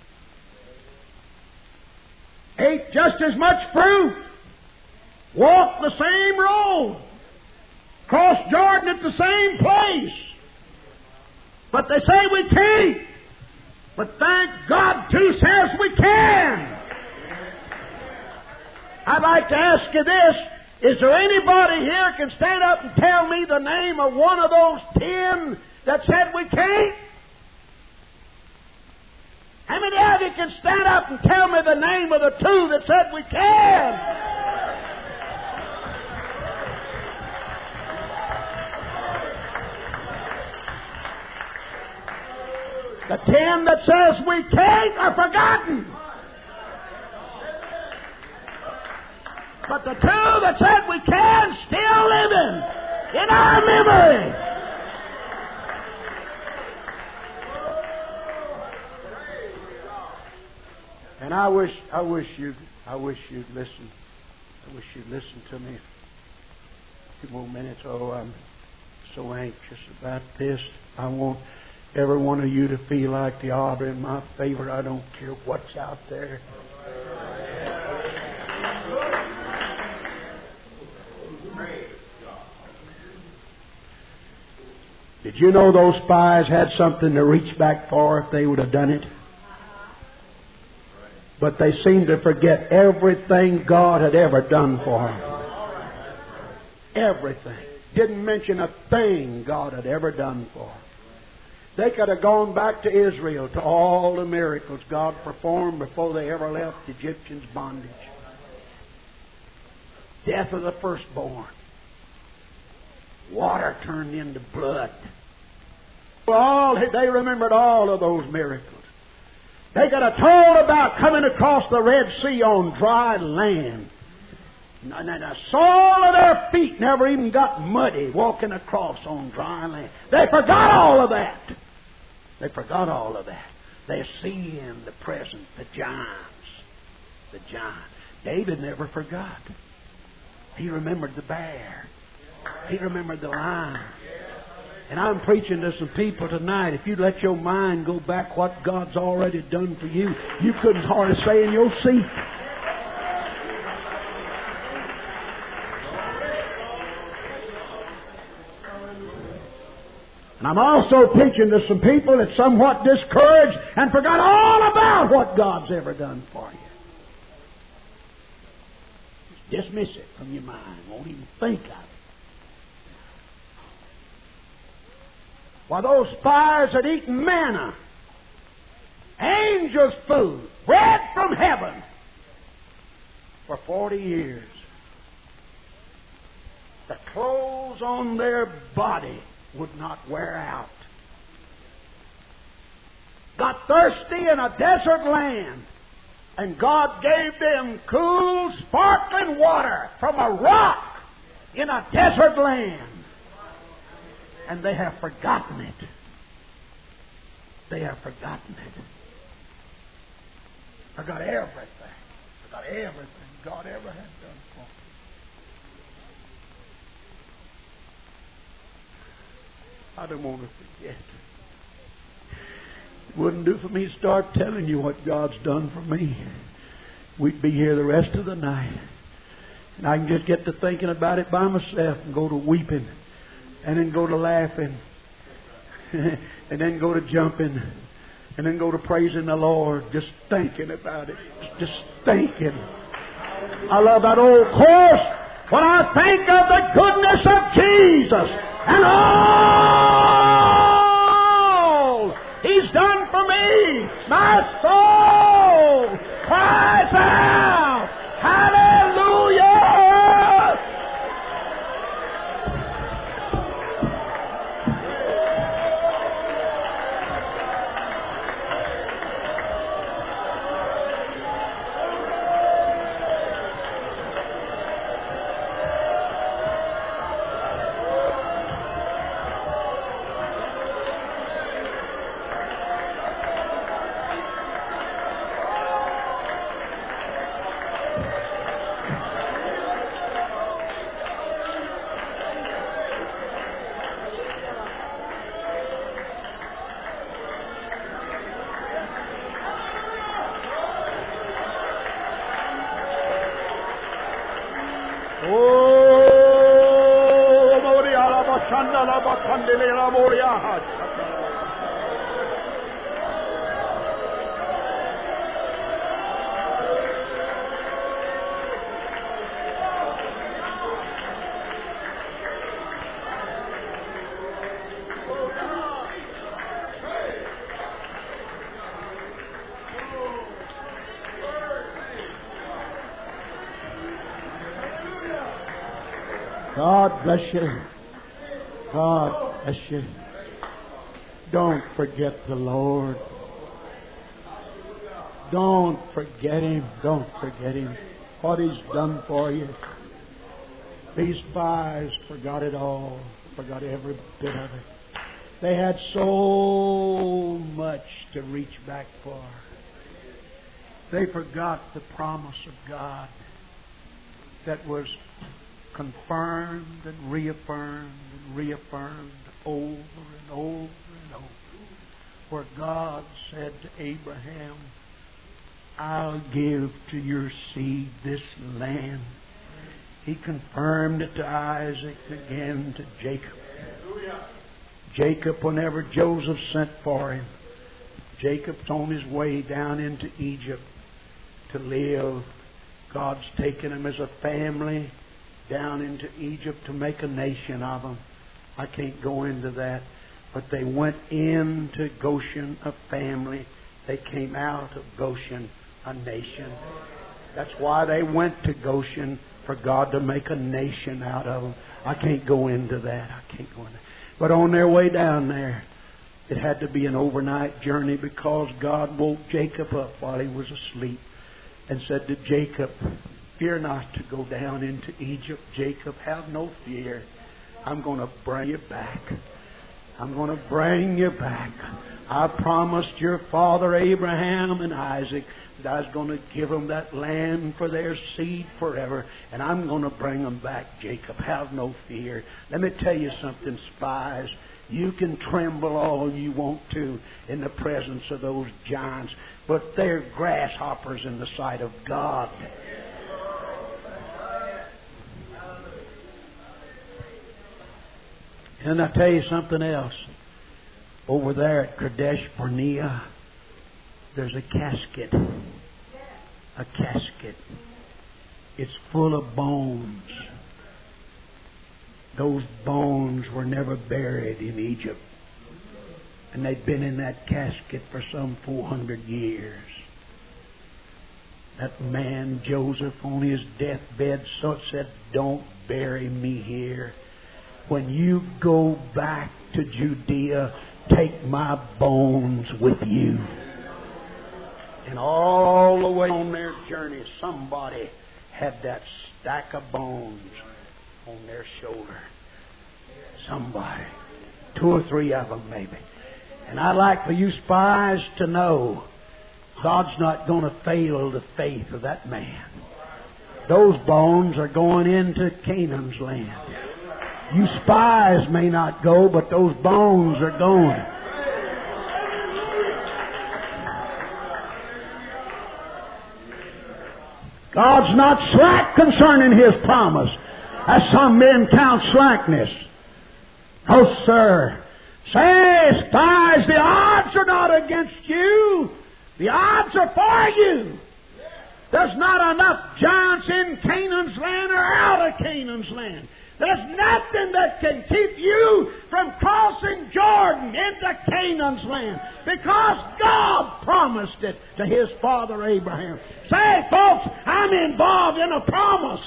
S1: Ate just as much fruit. Walked the same road. Crossed Jordan at the same place. But they say we can't. But thank God two says we can. I'd like to ask you this. Is there anybody here can stand up and tell me the name of one of those ten that said we can't? How many of you can stand up and tell me the name of the two that said we can? The ten that says we can't are forgotten. But the two that said we can still living in our memory. And I wish, I wish you'd, I wish you'd listen. I wish you'd listen to me. A few more minutes. Oh, I'm so anxious about this. I want every one of you to feel like they are in my favor. I don't care what's out there. Did you know those spies had something to reach back for if they would have done it? But they seemed to forget everything God had ever done for them. Everything. Didn't mention a thing God had ever done for them. They could have gone back to Israel, to all the miracles God performed before they ever left Egyptians' bondage. Death of the firstborn. Water turned into blood. All, they remembered all of those miracles. They could have told about coming across the Red Sea on dry land. And the sole of their feet never even got muddy walking across on dry land. They forgot all of that. They forgot all of that. They see in the present the giants. The giants. David never forgot. He remembered the bear. He remembered the lion. And I'm preaching to some people tonight. If you'd let your mind go back what God's already done for you, you couldn't hardly stay in your seat. And I'm also preaching to some people that's somewhat discouraged and forgot all about what God's ever done for you. Just dismiss it from your mind. Won't even think of it. Why, those spies had eaten manna, angels' food, bread from heaven for forty years. The clothes on their body would not wear out. Got thirsty in a desert land, and God gave them cool, sparkling water from a rock in a desert land. And they have forgotten it. They have forgotten it. Forgot everything. Forgot everything God ever had done for them. I don't want to forget. It wouldn't do for me to start telling you what God's done for me. We'd be here the rest of the night. And I can just get to thinking about it by myself and go to weeping. And then go to laughing. And then go to jumping. And then go to praising the Lord. Just thinking about it. Just thinking. I love that old chorus. When I think of the goodness of Jesus and all He's done for me, my soul cries out, hallelujah! God bless you. God bless you. Don't forget the Lord. Don't forget Him. Don't forget Him. What He's done for you. These spies forgot it all. Forgot every bit of it. They had so much to reach back for. They forgot the promise of God that was confirmed and reaffirmed and reaffirmed over and over and over. Where God said to Abraham, I'll give to your seed this land. He confirmed it to Isaac, again to Jacob. Jacob, whenever Joseph sent for him, Jacob's on his way down into Egypt to live. God's taken him as a family down into Egypt to make a nation of them. I can't go into that. But they went into Goshen a family. They came out of Goshen a nation. That's why they went to Goshen, for God to make a nation out of them. I can't go into that. I can't go into that. But on their way down there, it had to be an overnight journey, because God woke Jacob up while he was asleep and said to Jacob, "Fear not to go down into Egypt, Jacob. Have no fear. I'm going to bring you back. I'm going to bring you back. I promised your father Abraham and Isaac that I was going to give them that land for their seed forever. And I'm going to bring them back, Jacob. Have no fear." Let me tell you something, spies. You can tremble all you want to in the presence of those giants, but they're grasshoppers in the sight of God. And I tell you something else. Over there at Kadesh Barnea, there's a casket. A casket. It's full of bones. Those bones were never buried in Egypt. And they'd been in that casket for some four hundred years. That man, Joseph, on his deathbed, so said, "Don't bury me here. When you go back to Judea, take my bones with you." And all the way on their journey, somebody had that stack of bones on their shoulder. Somebody. Two or three of them, maybe. And I'd like for you spies to know God's not going to fail the faith of that man. Those bones are going into Canaan's land. You spies may not go, but those bones are going. God's not slack concerning His promise, as some men count slackness. Oh, sir. Say, spies, the odds are not against you. The odds are for you. There's not enough giants in Canaan's land or out of Canaan's land. There's nothing that can keep you from crossing Jordan into Canaan's land, because God promised it to His father Abraham. Say, folks, I'm involved in a promise.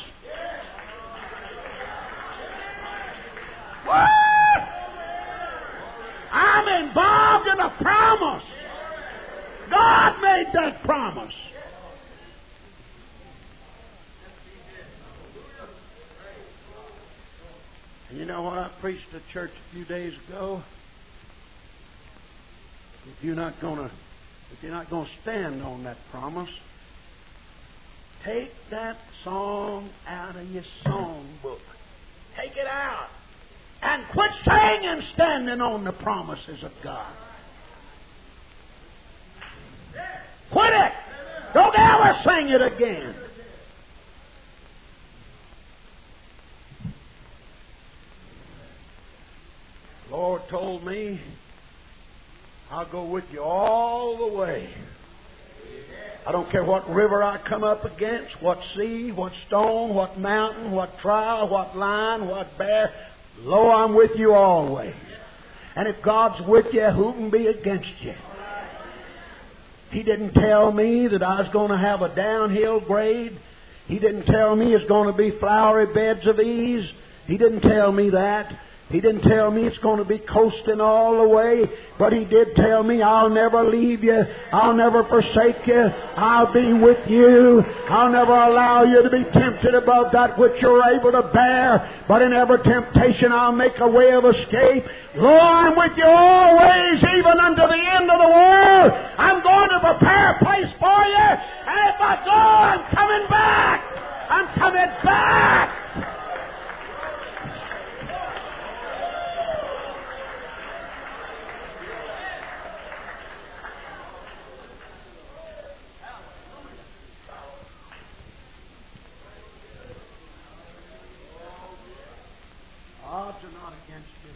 S1: What? I'm involved in a promise. God made that promise. And you know what I preached at church a few days ago? If you're not gonna, if you're not gonna stand on that promise, take that song out of your songbook. Take it out. And quit saying and standing on the promises of God. Quit it. Don't ever sing it again. The Lord told me, "I'll go with you all the way. I don't care what river I come up against, what sea, what stone, what mountain, what trial, what lion, what bear. Lo, I'm with you always. And if God's with you, who can be against you?" He didn't tell me that I was going to have a downhill grade. He didn't tell me it's going to be flowery beds of ease. He didn't tell me that. He didn't tell me it's going to be coasting all the way, but He did tell me, "I'll never leave you. I'll never forsake you. I'll be with you. I'll never allow you to be tempted above that which you're able to bear, but in every temptation I'll make a way of escape. Lo, I'm with you always, even unto the end of the world. I'm going to prepare a place for you, and if I go, I'm coming back. I'm coming back." Odds are not against you.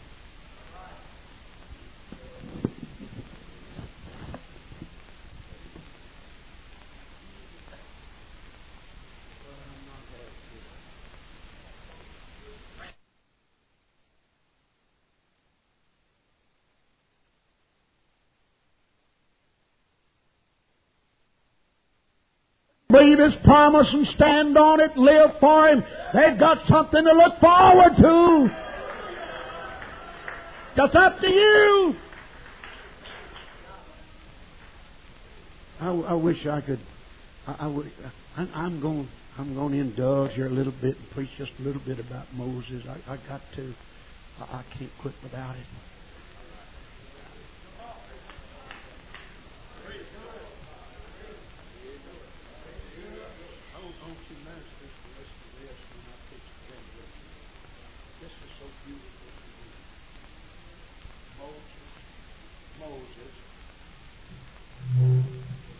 S1: believe His promise and stand on it, live for Him, they've got something to look forward to. It's up to you. I, I wish I could. I, I would. I, I'm going. I'm going to indulge here a little bit and preach just a little bit about Moses. I, I got to. I, I can't quit without it. This is so beautiful. Moses. Moses.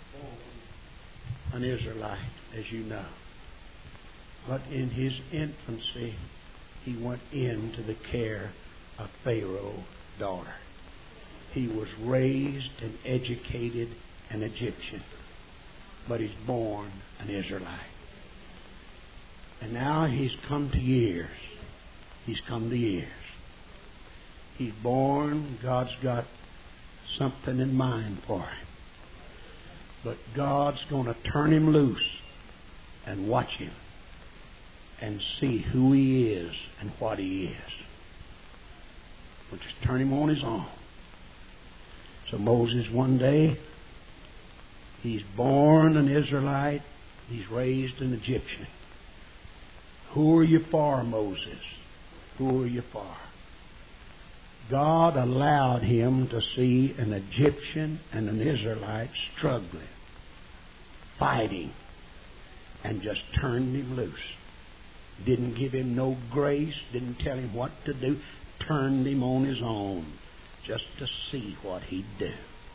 S1: An Israelite, as you know. But in his infancy, he went into the care of Pharaoh's daughter. He was raised and educated an Egyptian, but he's born an Israelite. And now he's come to years. He's come to years. He's born. God's got something in mind for him. But God's going to turn him loose and watch him and see who he is and what he is. We'll just turn him on his own. So Moses, one day, he's born an Israelite. He's raised an Egyptian. Who are you for, Moses? Who are you for? God allowed him to see an Egyptian and an Israelite struggling, fighting, and just turned him loose. Didn't give him no grace, didn't tell him what to do, turned him on his own just to see what he'd do.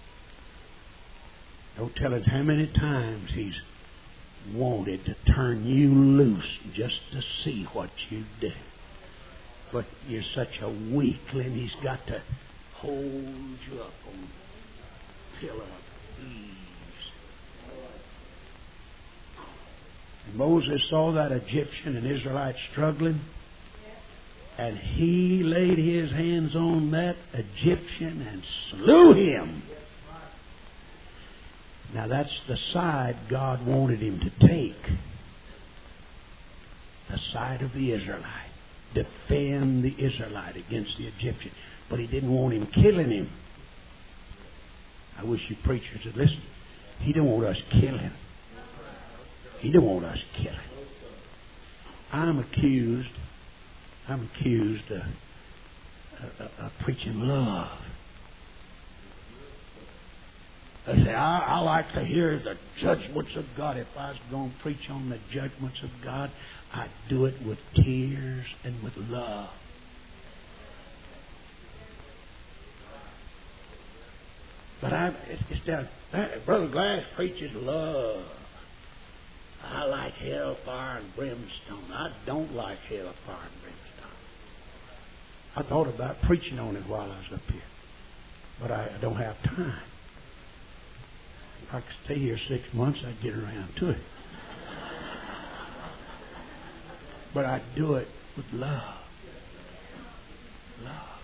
S1: Don't tell us how many times he's wanted to turn you loose just to see what you do. But you're such a weakling, he's got to hold you up on a pillar of ease. And Moses saw that Egyptian and Israelite struggling, and he laid his hands on that Egyptian and slew him. Now that's the side God wanted him to take. The side of the Israelite. Defend the Israelite against the Egyptian. But he didn't want him killing him. I wish you preachers would listen. He didn't want us killing. He didn't want us killing. I'm accused, I'm accused of, of, of preaching love. I say, I, I like to hear the judgments of God. If I was going to preach on the judgments of God, I'd do it with tears and with love. But I, it's, it's down. Brother Glass preaches love. I like hellfire and brimstone. I don't like hellfire and brimstone. I thought about preaching on it while I was up here, but I, I don't have time. If I could stay here six months, I'd get around to it. But I do it with love. Love.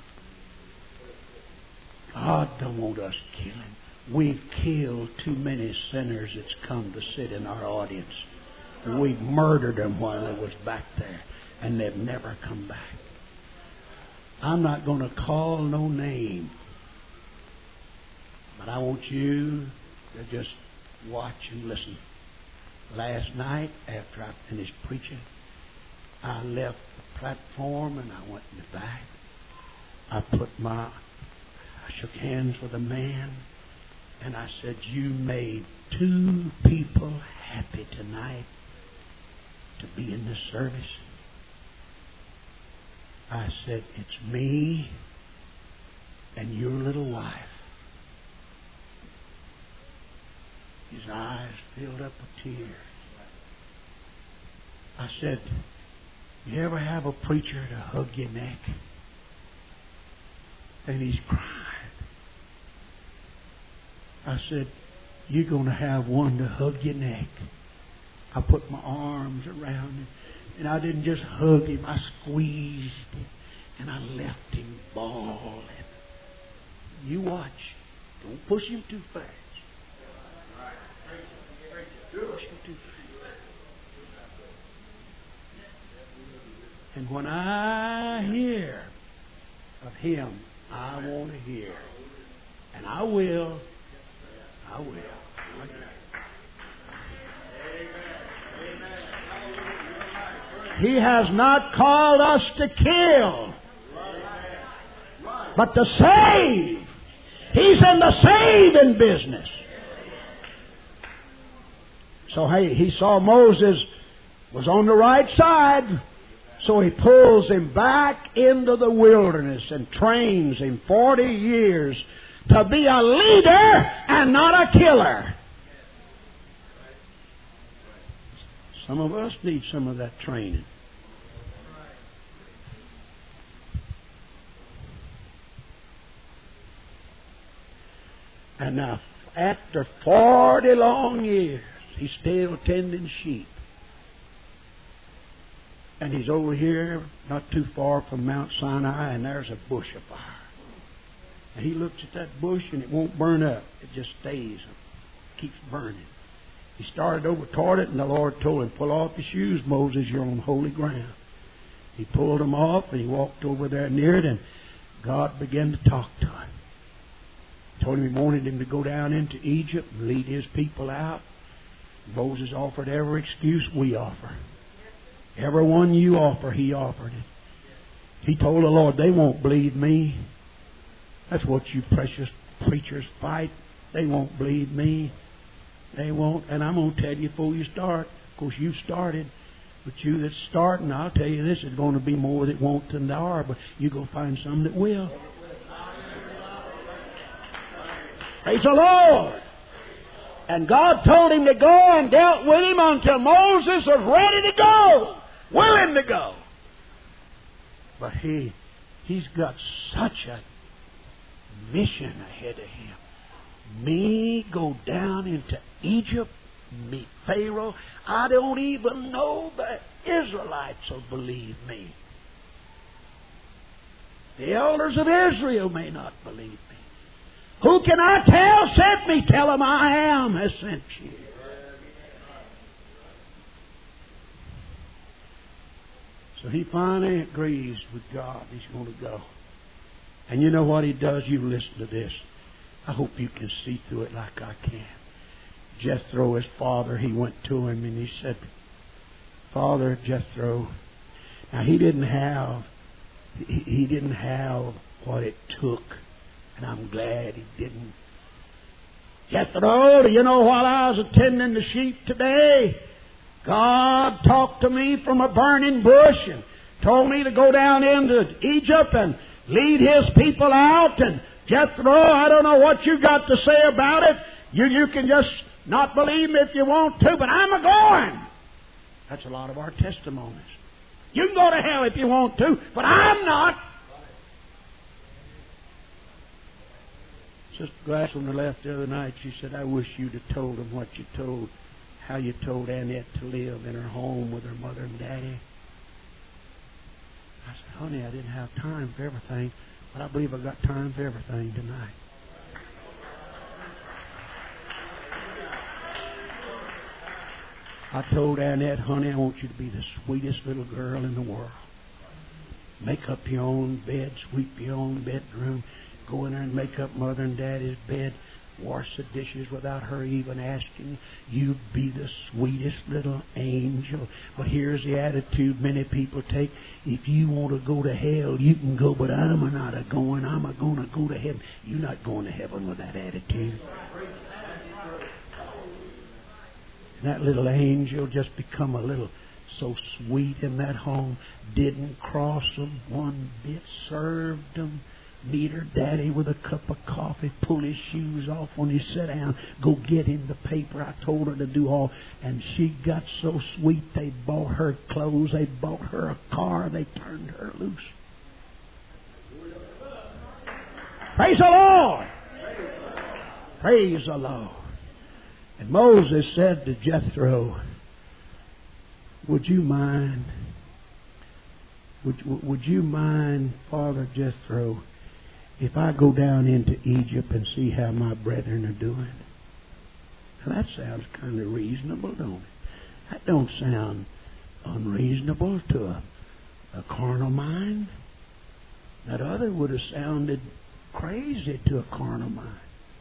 S1: God don't want us killing. We've killed too many sinners that's come to sit in our audience. We've murdered them while they was back there, and they've never come back. I'm not going to call no name, but I want you to just watch and listen. Last night, after I finished preaching, I left the platform and I went in the back. I put my, I shook hands with a man and I said, you made two people happy tonight to be in this service. I said, it's me and your little wife. His eyes filled up with tears. I said, you ever have a preacher to hug your neck? And he's crying. I said, you're going to have one to hug your neck. I put my arms around him. And I didn't just hug him, I squeezed him. And I left him bawling. You watch. Don't push him too fast. Push him too fast. And when I hear of Him, I want to hear. And I will. I will. He has not called us to kill, but to save. He's in the saving business. So hey, he saw Moses was on the right side, so he pulls him back into the wilderness and trains him forty years to be a leader and not a killer. Some of us need some of that training. And now, after forty long years, he's still tending sheep. And he's over here, not too far from Mount Sinai, and there's a bush of fire. And he looks at that bush, and it won't burn up. It just stays, keeps burning. He started over toward it, and the Lord told him, pull off your shoes, Moses, you're on holy ground. He pulled them off, and he walked over there near it, and God began to talk to him. He told him he wanted him to go down into Egypt and lead his people out. Moses offered every excuse we offer. Every one you offer, he offered it. He told the Lord, they won't believe me. That's what you precious preachers fight. They won't believe me. They won't. And I'm going to tell you before you start. Of course, you started. But you that's starting, I'll tell you this, is going to be more that won't than there are. But you go find some that will. Praise the Lord. And God told him to go and dealt with him until Moses was ready to go. Willing to go. But he, he's got such a mission ahead of him. Me go down into Egypt, meet Pharaoh. I don't even know the Israelites will believe me. The elders of Israel may not believe me. Who can I tell sent me? Tell them I am has sent you. So he finally agrees with God. He's going to go. And you know what he does? You listen to this. I hope you can see through it like I can. Jethro, his father, he went to him and he said, Father Jethro. Now he didn't have, he, he didn't have what it took. And I'm glad he didn't. Jethro, do you know while I was attending the sheep today, God talked to me from a burning bush and told me to go down into Egypt and lead His people out. And Jethro, I don't know what you got to say about it. You, you can just not believe me if you want to, but I'm a-going. That's a lot of our testimonies. You can go to hell if you want to, but I'm not. Sister Glass, when I left the other night, she said, I wish you'd have told them what you told, how you told Annette to live in her home with her mother and daddy. I said, honey, I didn't have time for everything, but I believe I got time for everything tonight. I told Annette, honey, I want you to be the sweetest little girl in the world. Make up your own bed, sweep your own bedroom, go in there and make up Mother and Daddy's bed, wash the dishes without her even asking. You be the sweetest little angel. But here's the attitude many people take. If you want to go to hell, you can go, but I'm not a going. I'm a going to go to heaven. You're not going to heaven with that attitude. And that little angel just become a little so sweet in that home. Didn't cross them one bit. Served them. Meet her daddy with a cup of coffee, pull his shoes off when he sat down, go get him the paper. I told her to do all. And she got so sweet, they bought her clothes, they bought her a car, they turned her loose. Praise the Lord! Praise the Lord. And Moses said to Jethro, would you mind, would, would you mind, Father Jethro, if I go down into Egypt and see how my brethren are doing? Now that sounds kind of reasonable, don't it? That don't sound unreasonable to a, A carnal mind? That other would have sounded crazy to a carnal mind.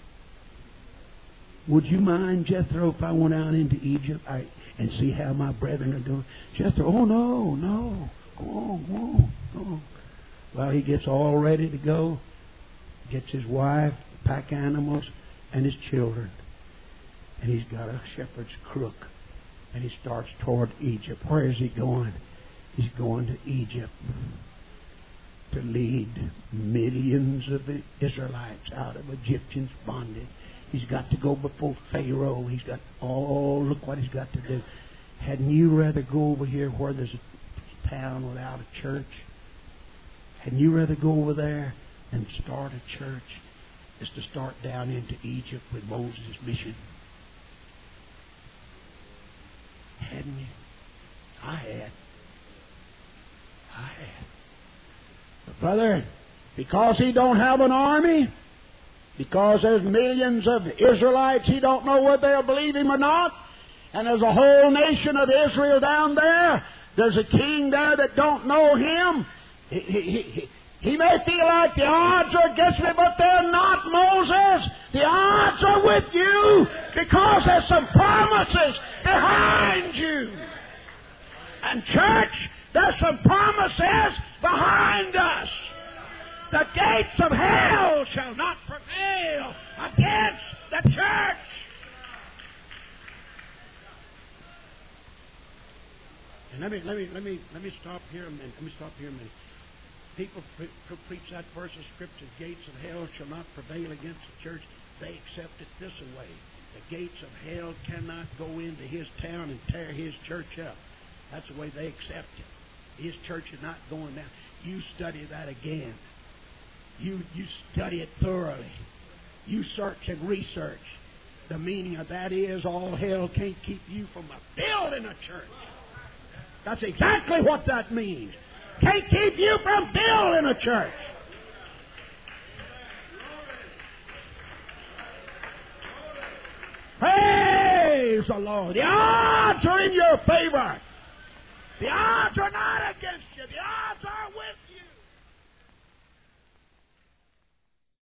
S1: Would you mind, Jethro, if I went out into Egypt I, and see how my brethren are doing? Jethro, oh no, no. Go on, go on, go on. Well, he gets all ready to go. Gets his wife, pack animals, and his children. And he's got a shepherd's crook. And he starts toward Egypt. Where is he going? He's going to Egypt to lead millions of the Israelites out of Egyptians' bondage. He's got to go before Pharaoh. He's got, oh, look what he's got to do. Hadn't you rather go over here where there's a town without a church? Hadn't you rather go over there and start a church is to start down into Egypt with Moses' mission? Hadn't you? I had. I had. But brother, because he don't have an army, because there's millions of Israelites, he don't know whether they'll believe him or not, and there's a whole nation of Israel down there, there's a king there that don't know him. He, he, he, he may feel like the odds are against me, but they're not, Moses. The odds are with you because there's some promises behind you. And church, there's some promises behind us. The gates of hell shall not prevail against the church. And let me let me let me let me stop here a minute. Let me stop here a minute. People pre- pre- preach that verse of Scripture: "Gates of hell shall not prevail against the church." They accept it this way: the gates of hell cannot go into his town and tear his church up. That's the way they accept it. His church is not going down. You study that again. You you study it thoroughly. You search and research. The meaning of that is all hell can't keep you from building a church. That's exactly what that means. Can't keep you from building a church. Praise the Lord. The odds are in your favor. The odds are not against you. The odds